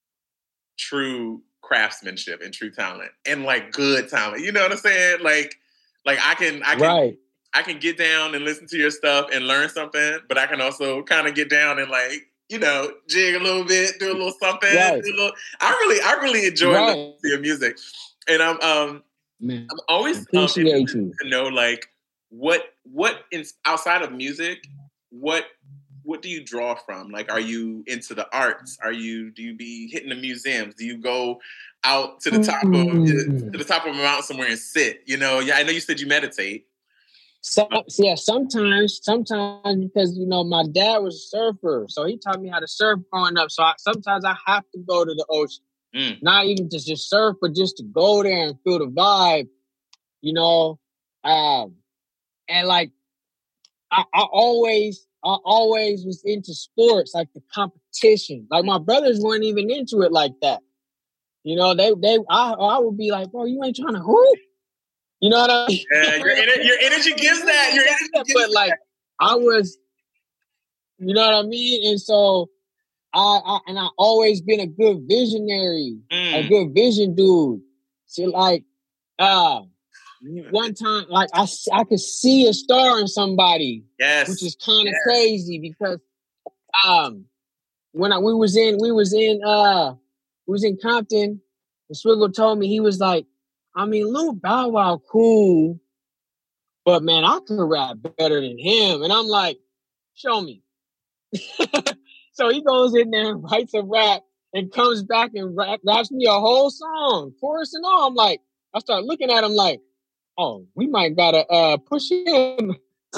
true craftsmanship and true talent and like good talent. You know what I'm saying? Like, like I can, I can, right. I can get down and listen to your stuff and learn something, but I can also kind of get down and like, you know, jig a little bit, do a little something. Right. Do a little, I really, I really enjoy right. listening to your music, and I'm, um, Man, I'm always um, interested to know like what, what in, outside of music, what, what do you draw from? Like, are you into the arts? Are you, do you be hitting the museums? Do you go out to the top of to the top of a mountain somewhere and sit? You know, yeah, I know you said you meditate. So, yeah, sometimes, sometimes because, you know, my dad was a surfer, so he taught me how to surf growing up. So I, sometimes I have to go to the ocean, mm. not even to just surf, but just to go there and feel the vibe, you know. Um, and like, I, I always, I always was into sports, like the competition. Like my brothers weren't even into it like that. You know, they, they, I, I would be like, bro, you ain't trying to hoop. You know what I mean? Yeah, your, ener- your energy gives that. Your energy gives but like, that. I was, you know what I mean? And so, I, I and I always been a good visionary, mm. a good vision dude. So like, uh, one time, like I, I could see a star in somebody, yes, which is kind of yes. crazy because, um, when I we was in we was in uh we was in Compton, and Swiggle told me he was like, I mean, Lil Bow Wow cool, but man, I could rap better than him. And I'm like, show me. So he goes in there and writes a rap, and comes back and rap, raps me a whole song, chorus and all. I'm like, I start looking at him like, oh, we might gotta uh, push him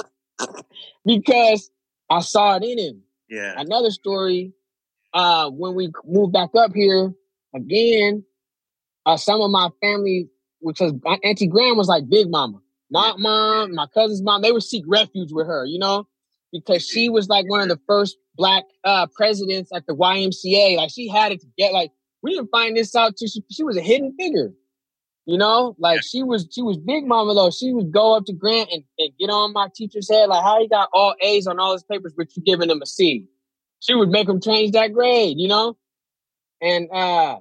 because I saw it in him. Yeah. Another story, uh, when we moved back up here again, uh, some of my family, which was my Auntie Graham was like Big Mama. My yeah. mom, my cousin's mom, they would seek refuge with her, you know, because she was like one of the first black uh, presidents at the Y M C A. Like she had it to get like, we didn't find this out till she, she was a hidden figure. You know, like yeah. she was, she was Big Mama though. She would go up to Grant and, and get on my teacher's head, like, how he got all A's on all his papers, but you giving him a C. She would make him change that grade, you know? And uh,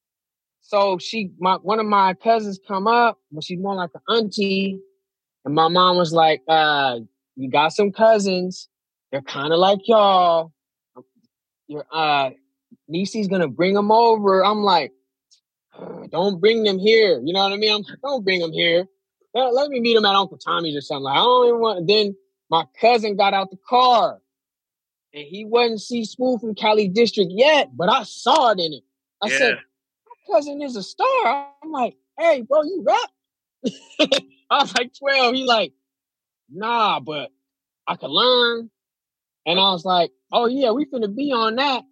so she, my one of my cousins come up, but she's more like an auntie. And my mom was like, uh, you got some cousins. They're kind of like y'all. Your uh, Niecy's gonna bring them over. I'm like, don't bring them here. You know what I mean? I'm like, don't bring them here. Let, let me meet them at Uncle Tommy's or something. Like, I don't even want. Then my cousin got out the car, and he wasn't see Smooth from Cali District yet, but I saw it in it. I yeah. said, my cousin is a star. I'm like, hey, bro, you rap? I was like twelve. He like, nah, but I could learn. And I was like, oh yeah, we finna be on that.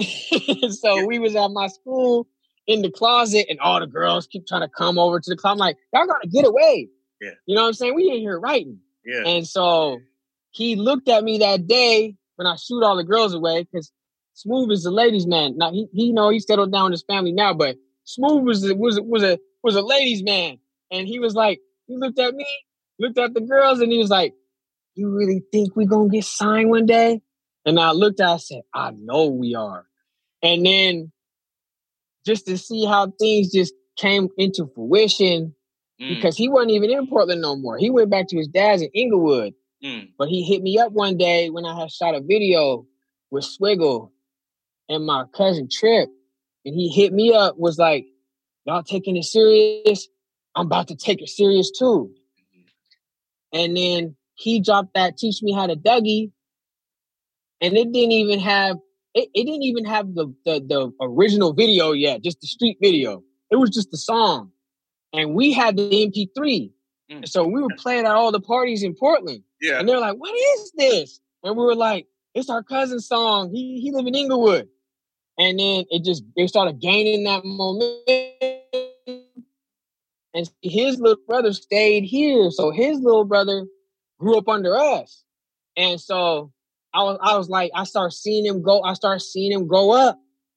So yeah. we was at my school in the closet, and all the girls keep trying to come over to the closet. I'm like, y'all gotta get away. Yeah. You know what I'm saying? We in here writing. Yeah. And so he looked at me that day when I shoot all the girls away, because Smooth is a ladies' man. Now he, he you know he settled down with his family now, but Smooth was was was a was a ladies' man. And he was like, he looked at me, looked at the girls, and he was like, you really think we gonna get signed one day? And I looked at, I said, I know we are. And then just to see how things just came into fruition, mm. because he wasn't even in Portland no more. He went back to his dad's in Inglewood. Mm. But he hit me up one day when I had shot a video with Swiggle and my cousin Trip. And he hit me up, was like, y'all taking it serious? I'm about to take it serious too. And then he dropped that Teach Me How to Dougie. And it didn't even have, it, it didn't even have the, the the original video yet, just the street video. It was just the song. And we had the M P three. Mm. So we were playing at all the parties in Portland. Yeah. And they're like, what is this? And we were like, it's our cousin's song. He he live in Inglewood. And then it just, they started gaining that momentum. And his little brother stayed here. So his little brother grew up under us. And so I was I was like, I started seeing him go, I started seeing him grow up.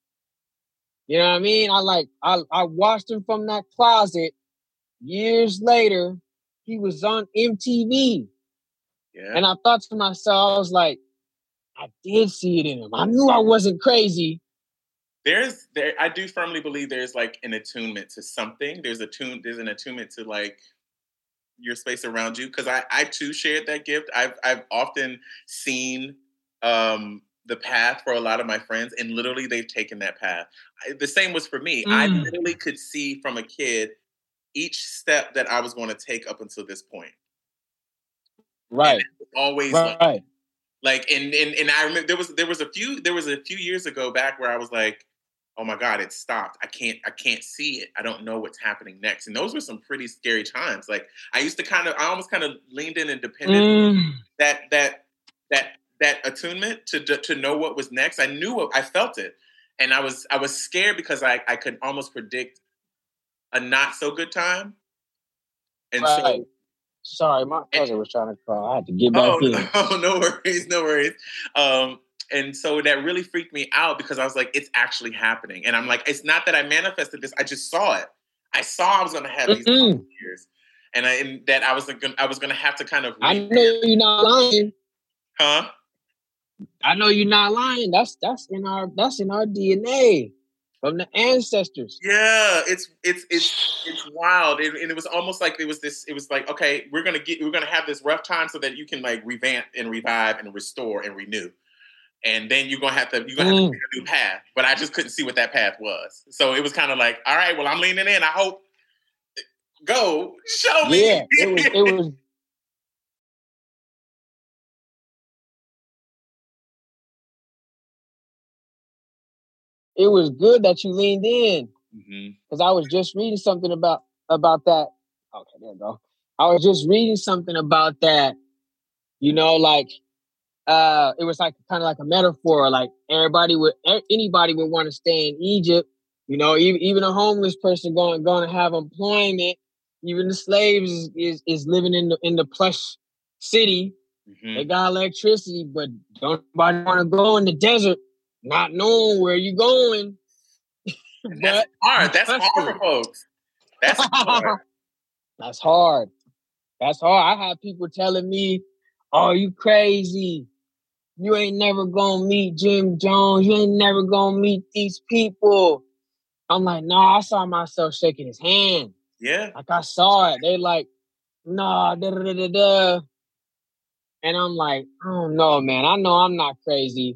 You know what I mean? I like, I, I watched him from that closet. Years later, he was on M T V. Yeah. And I thought to myself, I was like, I did see it in him. I knew I wasn't crazy. There's there I do firmly believe there's like an attunement to something. There's a tune, there's an attunement to like your space around you. Cause I, I too shared that gift. I've I've often seen um, the path for a lot of my friends, and literally they've taken that path. I, the same was for me. Mm. I literally could see from a kid each step that I was going to take up until this point. Right. Always right. like, like and, and and I remember there was there was a few there was a few years ago back where I was like, oh my God, it stopped. I can't I can't see it. I don't know what's happening next. And those were some pretty scary times. Like I used to kind of I almost kind of leaned in and depended mm. that that that that attunement to to know what was next. I knew what, I felt it. And I was I was scared because I, I could almost predict a not so good time. And right. so sorry, my cousin and, was trying to call. I had to get back oh, in. No, oh, no worries, no worries. Um, and so that really freaked me out because I was like, it's actually happening. And I'm like, it's not that I manifested this, I just saw it. I saw I was gonna have these mm-hmm. years. And I and that I was gonna I was gonna have to kind of I know you're not lying. Huh? I know you're not lying. That's that's in our that's in our D N A from the ancestors. Yeah, it's it's it's it's wild, and, and it was almost like it was this. It was like, okay, we're gonna get we're gonna have this rough time so that you can like revamp and revive and restore and renew, and then you're gonna have to you're gonna mm. have to pick a new path. But I just couldn't see what that path was, so it was kind of like, all right, well, I'm leaning in. I hope go show me. Yeah, it was it was. it was good that you leaned in because mm-hmm. I was just reading something about about that. Okay, there you go. I was just reading something about that. You know, like uh, it was like kind of like a metaphor. Like everybody would, anybody would want to stay in Egypt. You know, even even a homeless person going going to have employment. Even the slaves is, is, is living in the in the plush city. Mm-hmm. They got electricity, but don't nobody want to go in the desert, not knowing where you're going. But that's hard. That's hard for folks. That's hard. That's hard. That's hard. I have people telling me, "Oh, you crazy. You ain't never gonna meet Jim Jones. You ain't never gonna meet these people." I'm like, nah, I saw myself shaking his hand. Yeah. Like I saw it. They like, nah, da da da da da. And I'm like, I don't know, man. I know I'm not crazy.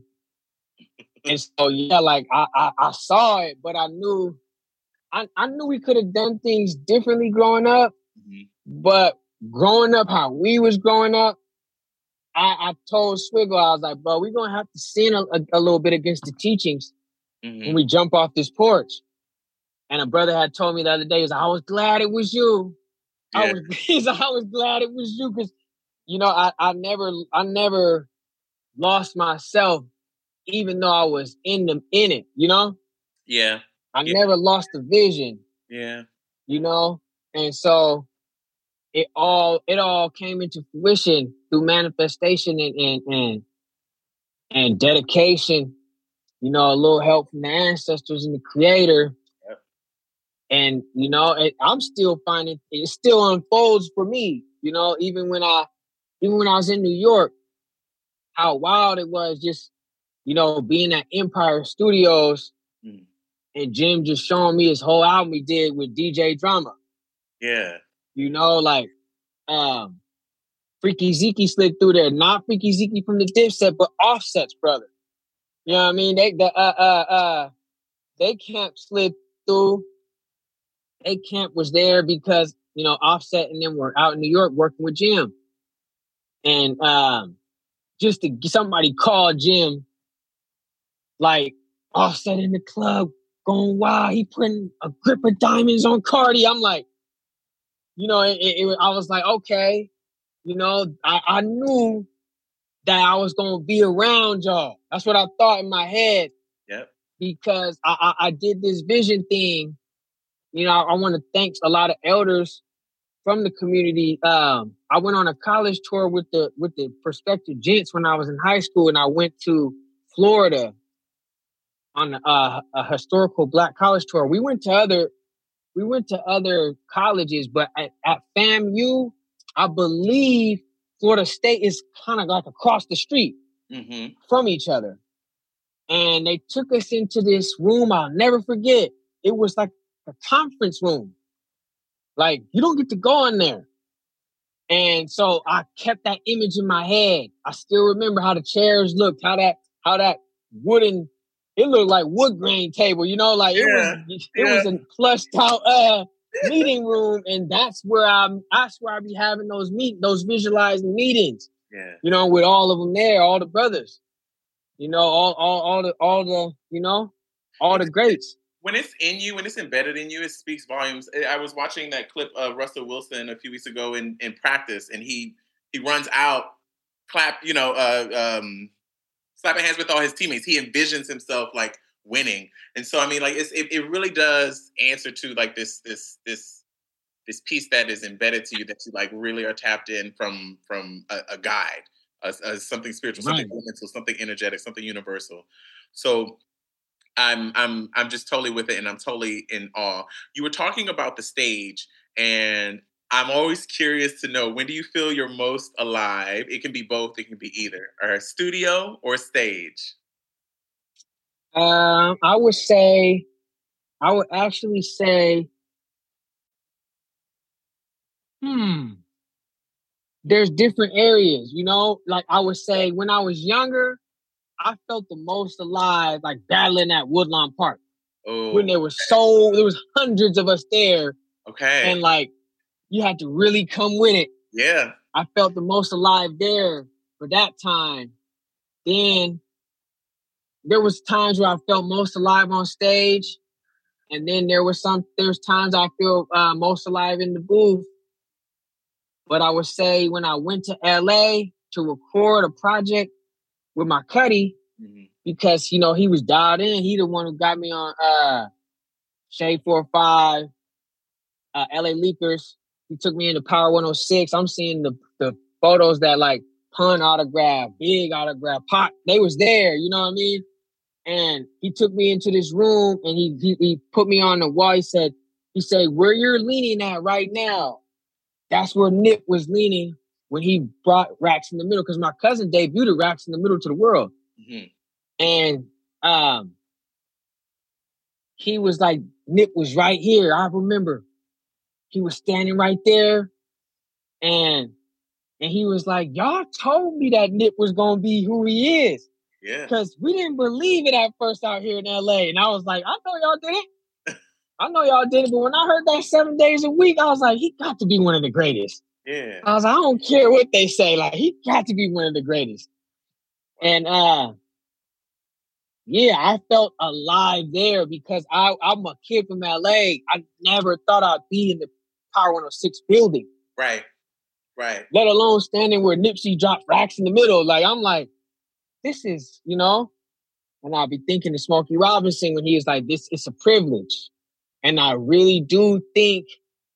And so yeah, like I, I I saw it, but I knew I, I knew we could have done things differently growing up. Mm-hmm. But growing up how we was growing up, I, I told Swiggle, I was like, bro, we're gonna have to sin a, a, a little bit against the teachings mm-hmm. when we jump off this porch. And a brother had told me the other day, he was like, I was glad it was you. Yeah. I was I was glad it was you because you know, I, I never I never lost myself even though I was in the in it, you know? Yeah. I yeah. never lost the vision. Yeah. You know? And so it all it all came into fruition through manifestation and and and, and dedication, you know, a little help from the ancestors and the creator. Yep. And, you know, it, I'm still finding it still unfolds for me, you know, even when I even when I was in New York, how wild it was just, you know, being at Empire Studios mm. and Jim just showing me his whole album he did with D J Drama. Yeah. You know, like um, Freaky Zeke slid through there. Not Freaky Zeke from the Dipset, but Offset's brother. You know what I mean? They the uh uh uh they camp slid through. They camp was there because, you know, Offset and them were out in New York working with Jim. And um just to somebody call Jim, like Offset in the club, going wild. He putting a grip of diamonds on Cardi. I'm like, you know, it, it, it, I was like, okay, you know, I, I knew that I was gonna be around y'all. That's what I thought in my head. Yep. Because I, I, I did this vision thing. You know, I, I want to thank a lot of elders from the community. Um, I went on a college tour with the with the Prospective Gents when I was in high school, and I went to Florida on a, a historical Black college tour. We went to other we went to other colleges, but at, at FAMU, I believe Florida State is kind of like across the street mm-hmm. from each other. And they took us into this room I'll never forget. It was like a conference room. Like, you don't get to go in there. And so I kept that image in my head. I still remember how the chairs looked, how that how that wooden, it looked like wood grain table, you know, like yeah, it was it yeah. was a plushed out uh meeting room, and that's where I'm that's where I be having those meet those visualized meetings. Yeah. You know, with all of them there, all the brothers. You know, all all all the all the, you know, all the greats. When it's in you, when it's embedded in you, it speaks volumes. I was watching that clip of Russell Wilson a few weeks ago in, in practice, and he he runs out, clap, you know, uh, um, slapping hands with all his teammates. He envisions himself like winning, and so I mean, like it's, it it really does answer to like this this this this piece that is embedded to you that you like really are tapped in from from a, a guide, a, a something spiritual, Right. something elemental, something energetic, something universal. So. I'm I'm I'm just totally with it, and I'm totally in awe. You were talking about the stage, and I'm always curious to know, when do you feel you're most alive? It can be both. It can be either, or studio or stage. Um, I would say, I would actually say, hmm. There's different areas, you know. Like I would say, when I was younger, I felt the most alive, like battling at Woodlawn Park. Oh, when there was so, there was hundreds of us there. Okay. And like, you had to really come with it. Yeah. I felt the most alive there for that time. Then there was times where I felt most alive on stage, and then there was some there's times I feel uh, most alive in the booth. But I would say when I went to L A to record a project with my Cuddy, mm-hmm. because you know he was dialed in. He the one who got me on uh, Shade four or five, uh, L A Leakers. He took me into Power one oh six. I'm seeing the the photos that like Pun autograph, Big autograph, Pop. They was there. You know what I mean? And he took me into this room and he, he he put me on the wall. He said, he said, where you're leaning at right now, that's where Nip was leaning when he brought Racks in the Middle, because my cousin debuted Racks in the Middle to the world. Mm-hmm. And um, he was like, Nip was right here. I remember he was standing right there. And and he was like, y'all told me that Nip was going to be who he is. Yeah. Because we didn't believe it at first out here in L A. And I was like, I know y'all did it. I know y'all did it. But when I heard that seven days a week, I was like, he got to be one of the greatest. Yeah. I was like, I don't care what they say. Like, he got to be one of the greatest. And, uh, yeah, I felt alive there because I, I'm a kid from L A. I never thought I'd be in the Power one oh six building. Right. Right. Let alone standing where Nipsey dropped Racks in the Middle. Like, I'm like, this is, you know, and I'll be thinking of Smokey Robinson when he was like, this is a privilege. And I really do think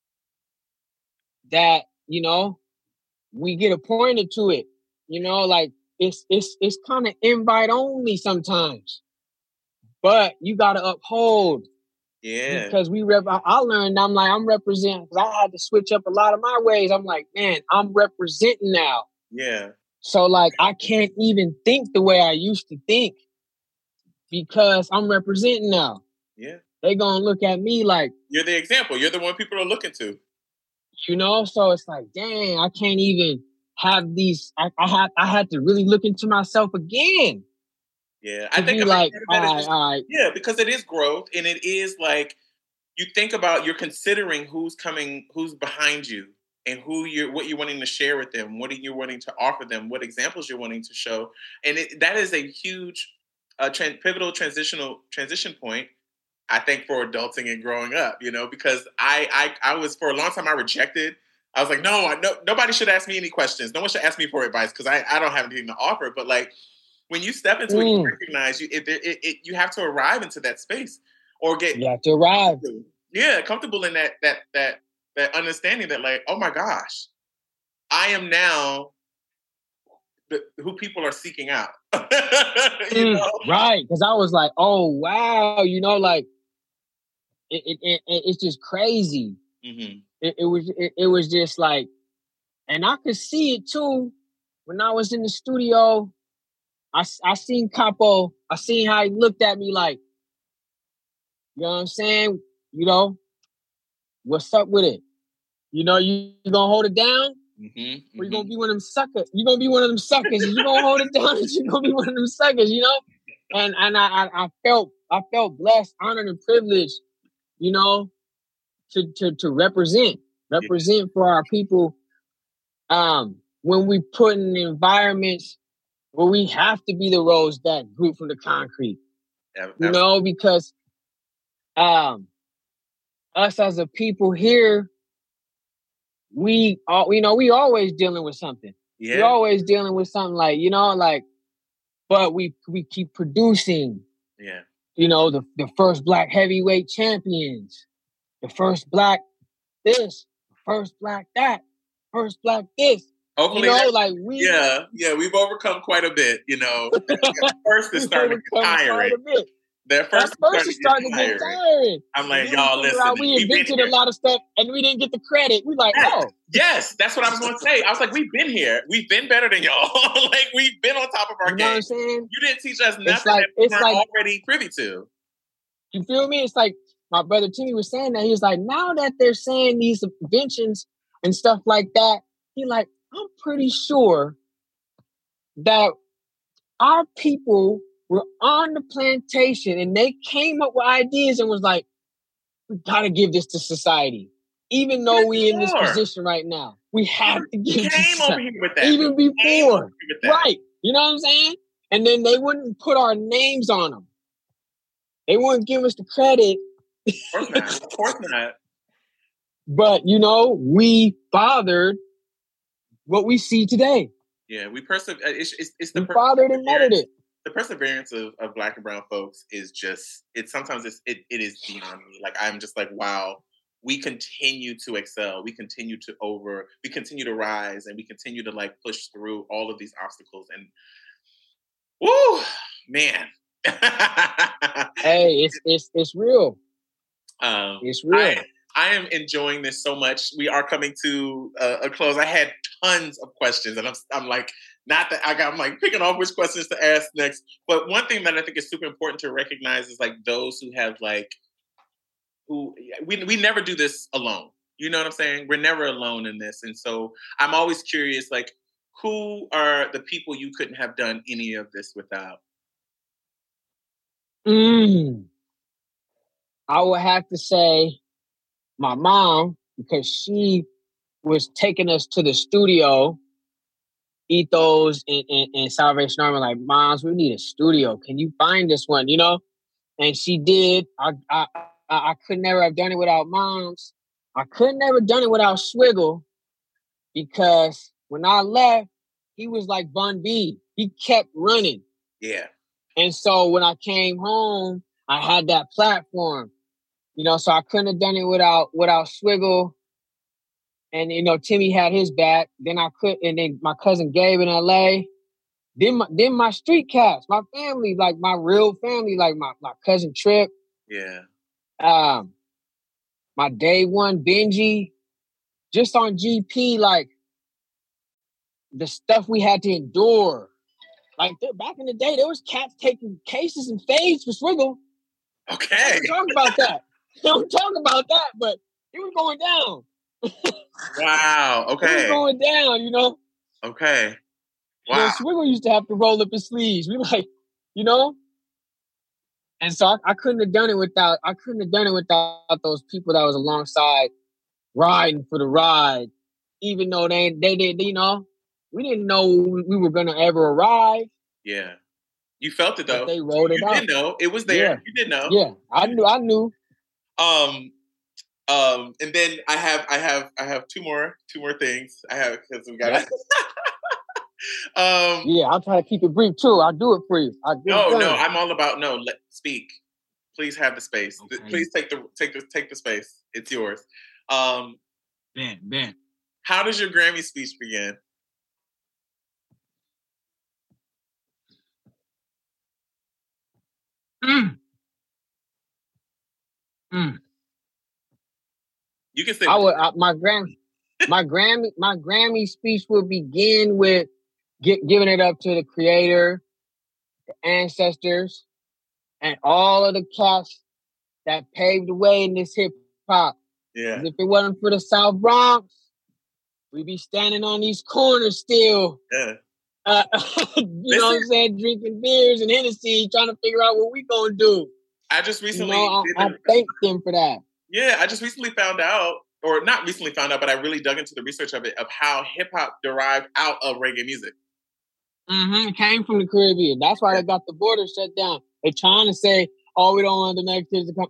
that, you know, we get appointed to it, you know, like it's, it's, it's kind of invite only sometimes, but you got to uphold. Yeah. Because we rep, I, I learned, I'm like, I'm representing, because I had to switch up a lot of my ways. I'm like, man, I'm representing now. Yeah. So, like, I can't even think the way I used to think because I'm representing now. Yeah. They gonna look at me like... You're the example. You're the one people are looking to. You know? So it's like, dang, I can't even have these... I, I, had, I had to really look into myself again. Yeah. I think... like, all right, just, all right. Yeah, because it is growth, and it is like, you think about, you're considering who's coming, who's behind you, and who you're, what you're wanting to share with them, what are you wanting to offer them, what examples you're wanting to show, and it, that is a huge, uh, trans, pivotal transitional transition point, I think, for adulting and growing up. You know, because I, I, I was for a long time I rejected. I was like, no, I no, nobody should ask me any questions. No one should ask me for advice because I, I don't have anything to offer. But like when you step into mm. it, you recognize you it, it, it, you have to arrive into that space or get you have to arrive. Yeah, comfortable in that that that. That understanding that, like, oh my gosh, I am now the, who people are seeking out. you mm, know? Right. Because I was like, oh, wow. You know, like, it, it, it it's just crazy. Mm-hmm. It, it was it, it was just like, and I could see it too when I was in the studio. I, I seen Capo. I seen how he looked at me like, you know what I'm saying? You know, what's up with it? You know, you, you gonna hold it down? Mm-hmm, mm-hmm. Or you gonna be one of them suckers? You gonna be one of them suckers? You gonna hold it down? You gonna be one of them suckers? You know? And and I, I I felt I felt blessed, honored, and privileged. You know, to to to represent represent yeah. for our people. Um, when we put in environments where we have to be the rose that grew from the concrete. Yeah, you know, because um, us as a people here. We, all, you know, we always dealing with something. Yeah. We always dealing with something like, you know, like, but we we keep producing. Yeah. You know, the, the first black heavyweight champions, the first black this, the first black that, first black this. Hopefully, you know, like we. Yeah, yeah, we've overcome quite a bit. You know, first it started to get tiring. That first, first it started to get tiring. I'm like, y'all listen. We invented a lot of stuff and we didn't get the credit. We like, yes. oh. Yes, that's what I was going to say. I was like, we've been here. We've been better than y'all. Like, we've been on top of our you know game. What I'm saying? You didn't teach us nothing it's like, that we it's weren't like, already privy to. You feel me? It's like my brother Timmy was saying that. He was like, now that they're saying these inventions and stuff like that, he like, I'm pretty sure that our people were on the plantation and they came up with ideas and was like, we gotta give this to society. Even though we in this position right now, we have to give this to society. Over here with that. Even before. Right. You know what I'm saying? And then they wouldn't put our names on them. They wouldn't give us the credit. Of course not. Of course not. But, you know, we fathered what we see today. Yeah, we persevered. It's, it's, it's the we fathered and mothered it. The perseverance of, of Black and brown folks is just, it's sometimes it's, it, it is beyond me. Like, I'm just like, wow, we continue to excel. We continue to over, we continue to rise, and we continue to like push through all of these obstacles. And woo, man. Hey, it's, it's, it's real. Um, it's real. I, I am enjoying this so much. We are coming to a, a close. I had tons of questions, and I'm, I'm like, not that I got, I'm like picking off which questions to ask next. But one thing that I think is super important to recognize is like those who have like, who we we never do this alone. You know what I'm saying? We're never alone in this, and so I'm always curious, like, who are the people you couldn't have done any of this without? Mm. I would have to say my mom, because she was taking us to the studio, Ethos and, and, and Salvation Army, like, moms, we need a studio. Can you find this one? You know? And she did. I I I, I could never have done it without moms. I could never done it without Swiggle, because when I left, he was like Bun B. He kept running. Yeah. And so when I came home, I had that platform. You know, so I couldn't have done it without without Swiggle. And, you know, Timmy had his back. Then I could, and then my cousin Gabe in L A. Then my, then my street cats, my family, like my real family, like my, my cousin Trip. Yeah. Um, my day one Benji. Just on G P, like the stuff we had to endure. Like back in the day, there was cats taking cases and fades for Swiggle. Okay. Don't talk about that. Don't talk about that, but it was going down. Wow. Okay. It was going down, you know? Okay. Wow. You know, Swiggle used to have to roll up his sleeves. We like, you know? And so I, I couldn't have done it without, I couldn't have done it without those people that was alongside riding for the ride. Even though they, they did, you know, we didn't know we were going to ever arrive. Yeah. You felt it though. But they rolled it you out. You did know. It was there. Yeah. You did know. Yeah. I knew, I knew. Um, um, and then I have, I have, I have two more, two more things. I have, because we got. um, yeah, I'll try to keep it brief too. I'll do it for you. I'll no, no, I'm all about no. Let speak. Please have the space. Okay. Please take the take the take the space. It's yours. Um, man, man. How does your Grammy speech begin? Mm. Mm. You can say I would I, my Grammy, my Grammy, my Grammy speech would begin with get, giving it up to the Creator, the ancestors, and all of the cats that paved the way in this hip hop. Yeah. If it wasn't for the South Bronx, we'd be standing on these corners still. Yeah. Uh, you Listen, know what I'm saying? Drinking beers and Hennessy, trying to figure out what we gonna do. I just recently, you know, I, I thank them for that. Yeah, I just recently found out, or not recently found out, but I really dug into the research of it, of how hip hop derived out of reggae music. Mm-hmm. It came from the Caribbean. That's why yeah. they got the border shut down. They're trying to say, "Oh, we don't want the Mexicans to come."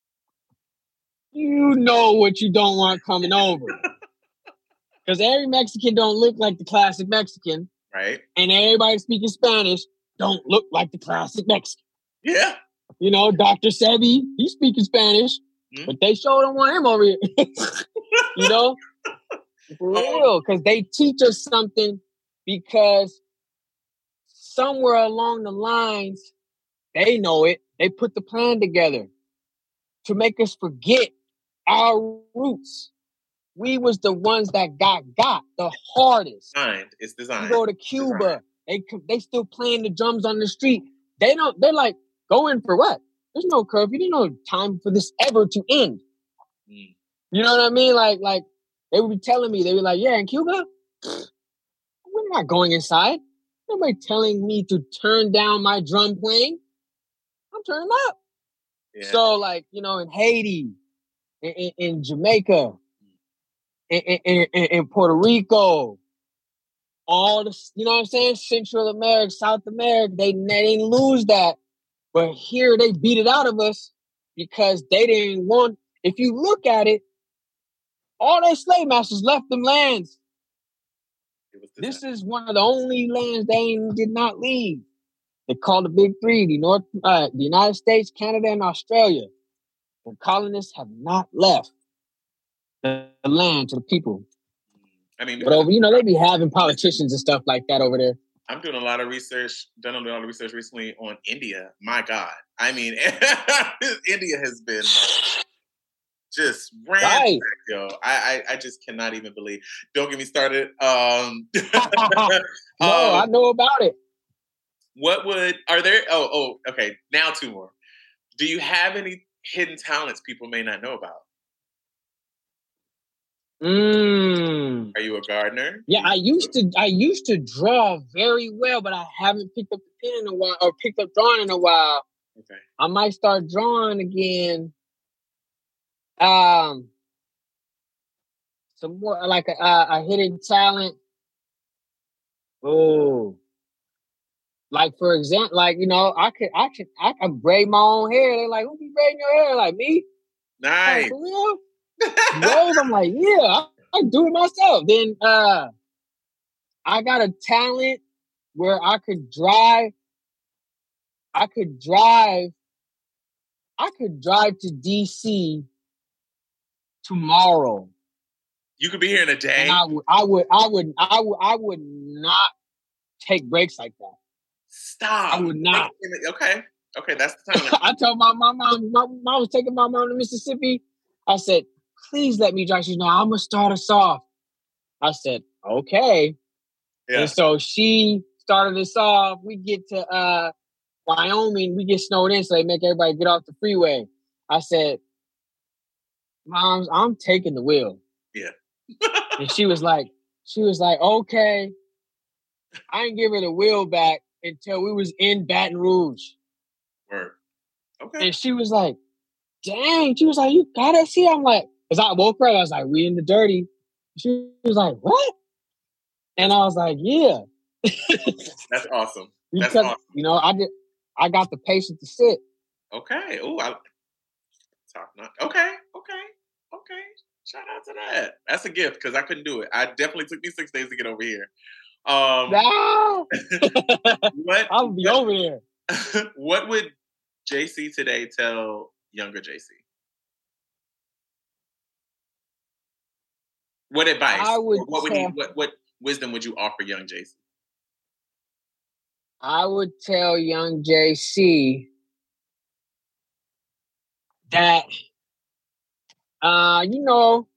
You know what you don't want coming over, because every Mexican don't look like the classic Mexican. Right. And everybody speaking Spanish don't look like the classic Mexican. Yeah. You know, Doctor Sebi, he's speaking Spanish, mm-hmm. but they sure don't want him over here. You know? For real. Because they teach us something, because somewhere along the lines, they know it. They put the plan together to make us forget our roots. We was the ones that got got the hardest. Designed. It's designed. You go to Cuba, they they still playing the drums on the street. They don't. They're like, go in for what? There's no curfew. There's no time for this ever to end. Mm. You know what I mean? Like like they would be telling me, they were like, yeah, in Cuba, we're not going inside. Nobody telling me to turn down my drum playing. I'm turning up. Yeah. So like, you know, in Haiti, in, in, in Jamaica. In, in, in Puerto Rico, all the, you know what I'm saying? Central America, South America, they, they didn't lose that. But here they beat it out of us because they didn't want, if you look at it, all their slave masters left them lands. This is one of the only lands they did not leave. They call the Big Three, the North, uh, the United States, Canada, and Australia. The colonists have not left the land to the people. I mean, but over, you know, they be having politicians and stuff like that over there. I'm doing a lot of research, done a lot of research recently on India. My God. I mean, India has been like, just ran right. back, yo. I, I I just cannot even believe. Don't get me started. Um, no, um, I know about it. What would, are there, oh, oh, okay, now two more. Do you have any hidden talents people may not know about? Mm. Are you a gardener? Yeah, I used to I used to draw very well, but I haven't picked up the pen in a while or picked up drawing in a while. Okay. I might start drawing again. Um, some more like a, a hidden talent. Oh, like for example, like you know, I could, I could, I could braid my own hair. They're like, "Who be braiding your hair?" Like me. Nice. Like, for real? Rose, I'm like, yeah, I, I do it myself. Then uh, I got a talent where I could drive. I could drive. I could drive to D C tomorrow. You could be here in a day. And I would, I would, I would, I would, I would not take breaks like that. Stop. I would not. Okay. Okay, that's the time. I told my mom, my mom, mom was taking my mom to Mississippi. I said, please let me drive. She's no, I'm going to start us off. I said, okay. Yeah. And so she started us off. We get to uh, Wyoming. We get snowed in, so they make everybody get off the freeway. I said, Moms, I'm taking the wheel. Yeah. And she was like, she was like, okay. I didn't give her the wheel back until we was in Baton Rouge. Word. Okay. And she was like, dang. She was like, you got us here. I'm like, because I woke her up. I was like, we in the dirty. She was like, what? And I was like, yeah. That's awesome. That's because, awesome. You know, I did. I got the patience to sit. Okay. Oh, I top notch. Okay. Okay. Okay. Shout out to that. That's a gift because I couldn't do it. I definitely took me six days to get over here. Um, no. what? I'll be what, over here. What would J C today tell younger J C? What advice? I would what would tell, he? What what wisdom would you offer young J C? I would tell young J C that, uh, you know,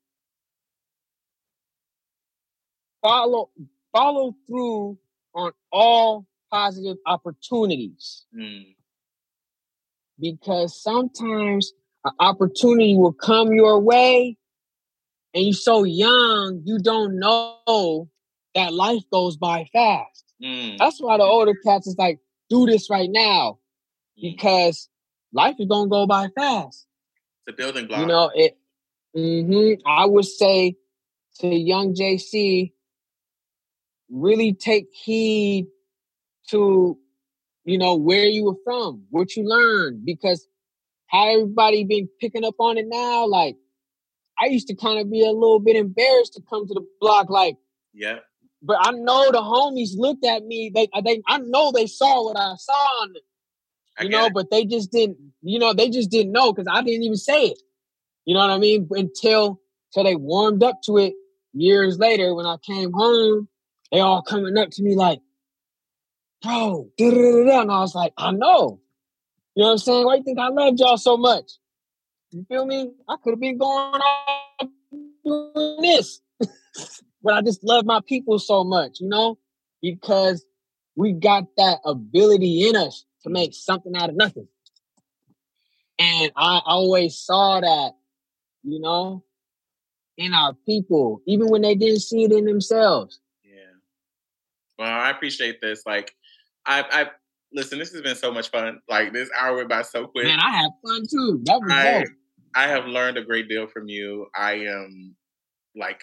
follow follow through on all positive opportunities. Mm. Because sometimes an opportunity will come your way and you're so young, you don't know that life goes by fast. Mm. That's why the older cats is like, do this right now. Mm. Because life is going to go by fast. It's a building block. You know, it. Mm-hmm, I would say to young J C, really take heed to, you know, where you were from, what you learned, because how everybody been picking up on it now. Like, I used to kind of be a little bit embarrassed to come to the block, like, yeah. But I know the homies looked at me. They, they, I know they saw what I saw on them, you know, it. But they just didn't, you know, they just didn't know because I didn't even say it. You know what I mean? Until, until they warmed up to it years later when I came home, they all coming up to me like, bro, da-da-da-da. And I was like, I know. You know what I'm saying? Why do you think I loved y'all so much? You feel me? I could have been going on doing this. But I just love my people so much, you know? Because we got that ability in us to make something out of nothing. And I always saw that, you know, in our people, even when they didn't see it in themselves. Yeah. Well, I appreciate this. Like, I've, I've listen, this has been so much fun. Like, this hour went by so quick. Man, I had fun too. That was I, dope. I have learned a great deal from you. I am, like,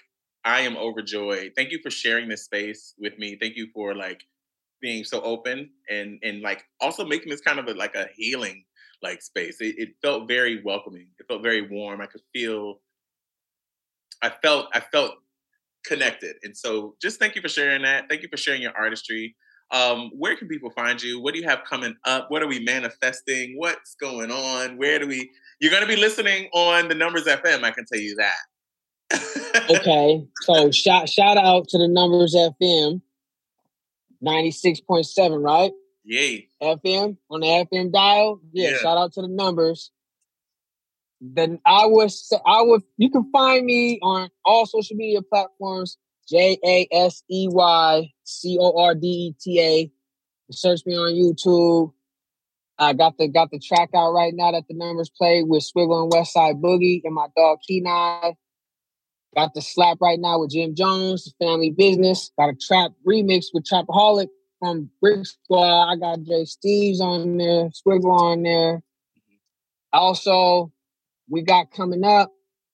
I am overjoyed. Thank you for sharing this space with me. Thank you for like being so open and and like also making this kind of a, like a healing like space. It, it felt very welcoming. It felt very warm. I could feel. I felt. I felt connected. And so just thank you for sharing that. Thank you for sharing your artistry. Um, where can people find you? What do you have coming up? What are we manifesting? What's going on? Where do we, you're going to be listening on the Numbers F M. I can tell you that. Okay. So shout, shout out to the Numbers F M ninety-six point seven, right? Yay. F M on the F M dial. Yeah, yeah. Shout out to the Numbers. Then I was, I would, you can find me on all social media platforms, J A S E Y C O R D E T A. Search me on YouTube. I got the got the track out right now that the Numbers play with Swiggle and Westside Boogie and my dog Kenai. Got the slap right now with Jim Jones, Family Business. Got a trap remix with Trapaholic from Brick Squad. I got Jay Steves on there, Swiggle on there. Also, we got coming up.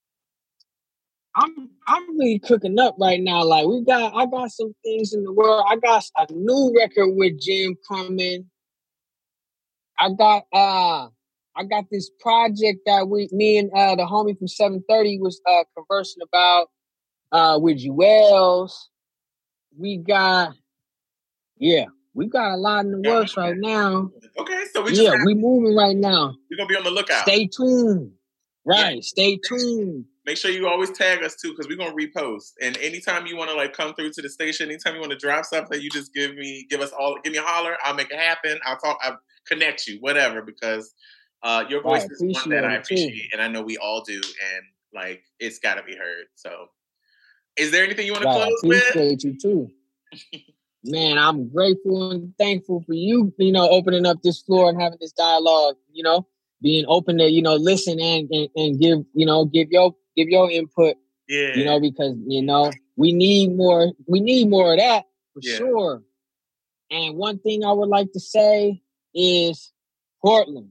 I'm I'm really cooking up right now. Like we got, I got some things in the world. I got a new record with Jim coming. I got uh, I got this project that we, me and uh, the homie from seven thirty was uh conversing about uh with Jewels. We got, yeah, we got a lot in the Yeah, works okay. right now. Okay, so we just yeah, have, we moving right now. We're gonna be on the lookout. Stay tuned. Right, yeah. Stay tuned. Make sure you always tag us too, because we're gonna repost. And anytime you want to like come through to the station, anytime you want to drop something, you just give me, give us all, give me a holler. I'll make it happen. I'll talk. I'll connect you, whatever. Because uh, your voice right, is one that I appreciate, too. And I know we all do. And like, it's got to be heard. So, is there anything you want to right, close I appreciate with? You too. Man, I'm grateful and thankful for you. You know, opening up this floor and having this dialogue. You know, being open to you know listen and and, and give you know give your give your input. Yeah. You know, because you know we need more. We need more of that for yeah. sure. And one thing I would like to say is, Portland,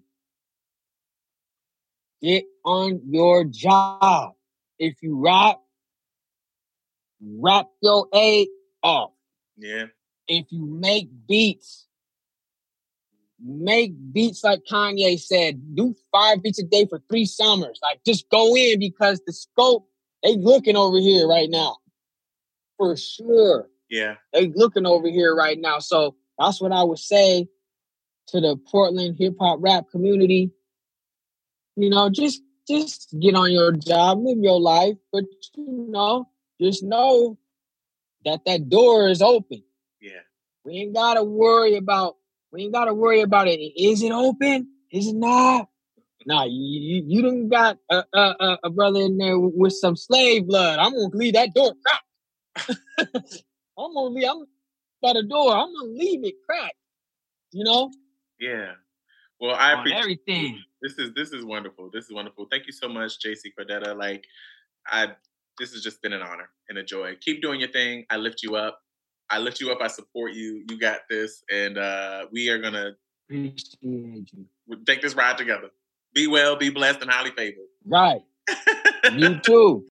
get on your job. If you rap, rap your A off. Yeah. If you make beats, make beats like Kanye said. Do five beats a day for three summers. Like, just go in because the scope, they looking over here right now. For sure. Yeah. They looking over here right now. So that's what I would say to the Portland hip hop rap community. You know, just just get on your job, live your life, but you know, just know that that door is open. Yeah. We ain't gotta worry about. We ain't gotta worry about it. Is it open? Is it not? Nah, you you, you done got a, a a brother in there with some slave blood. I'm gonna leave that door cracked. I'm gonna leave. I'm by the door. I'm gonna leave it cracked. You know? Yeah. Well, I appreciate everything. This is this is wonderful. This is wonderful. Thank you so much, J C Cordetta. Like, I this has just been an honor and a joy. Keep doing your thing. I lift you up. I lift you up. I support you. You got this. And uh, we are going to take this ride together. Be well, be blessed, and highly favored. Right. You too.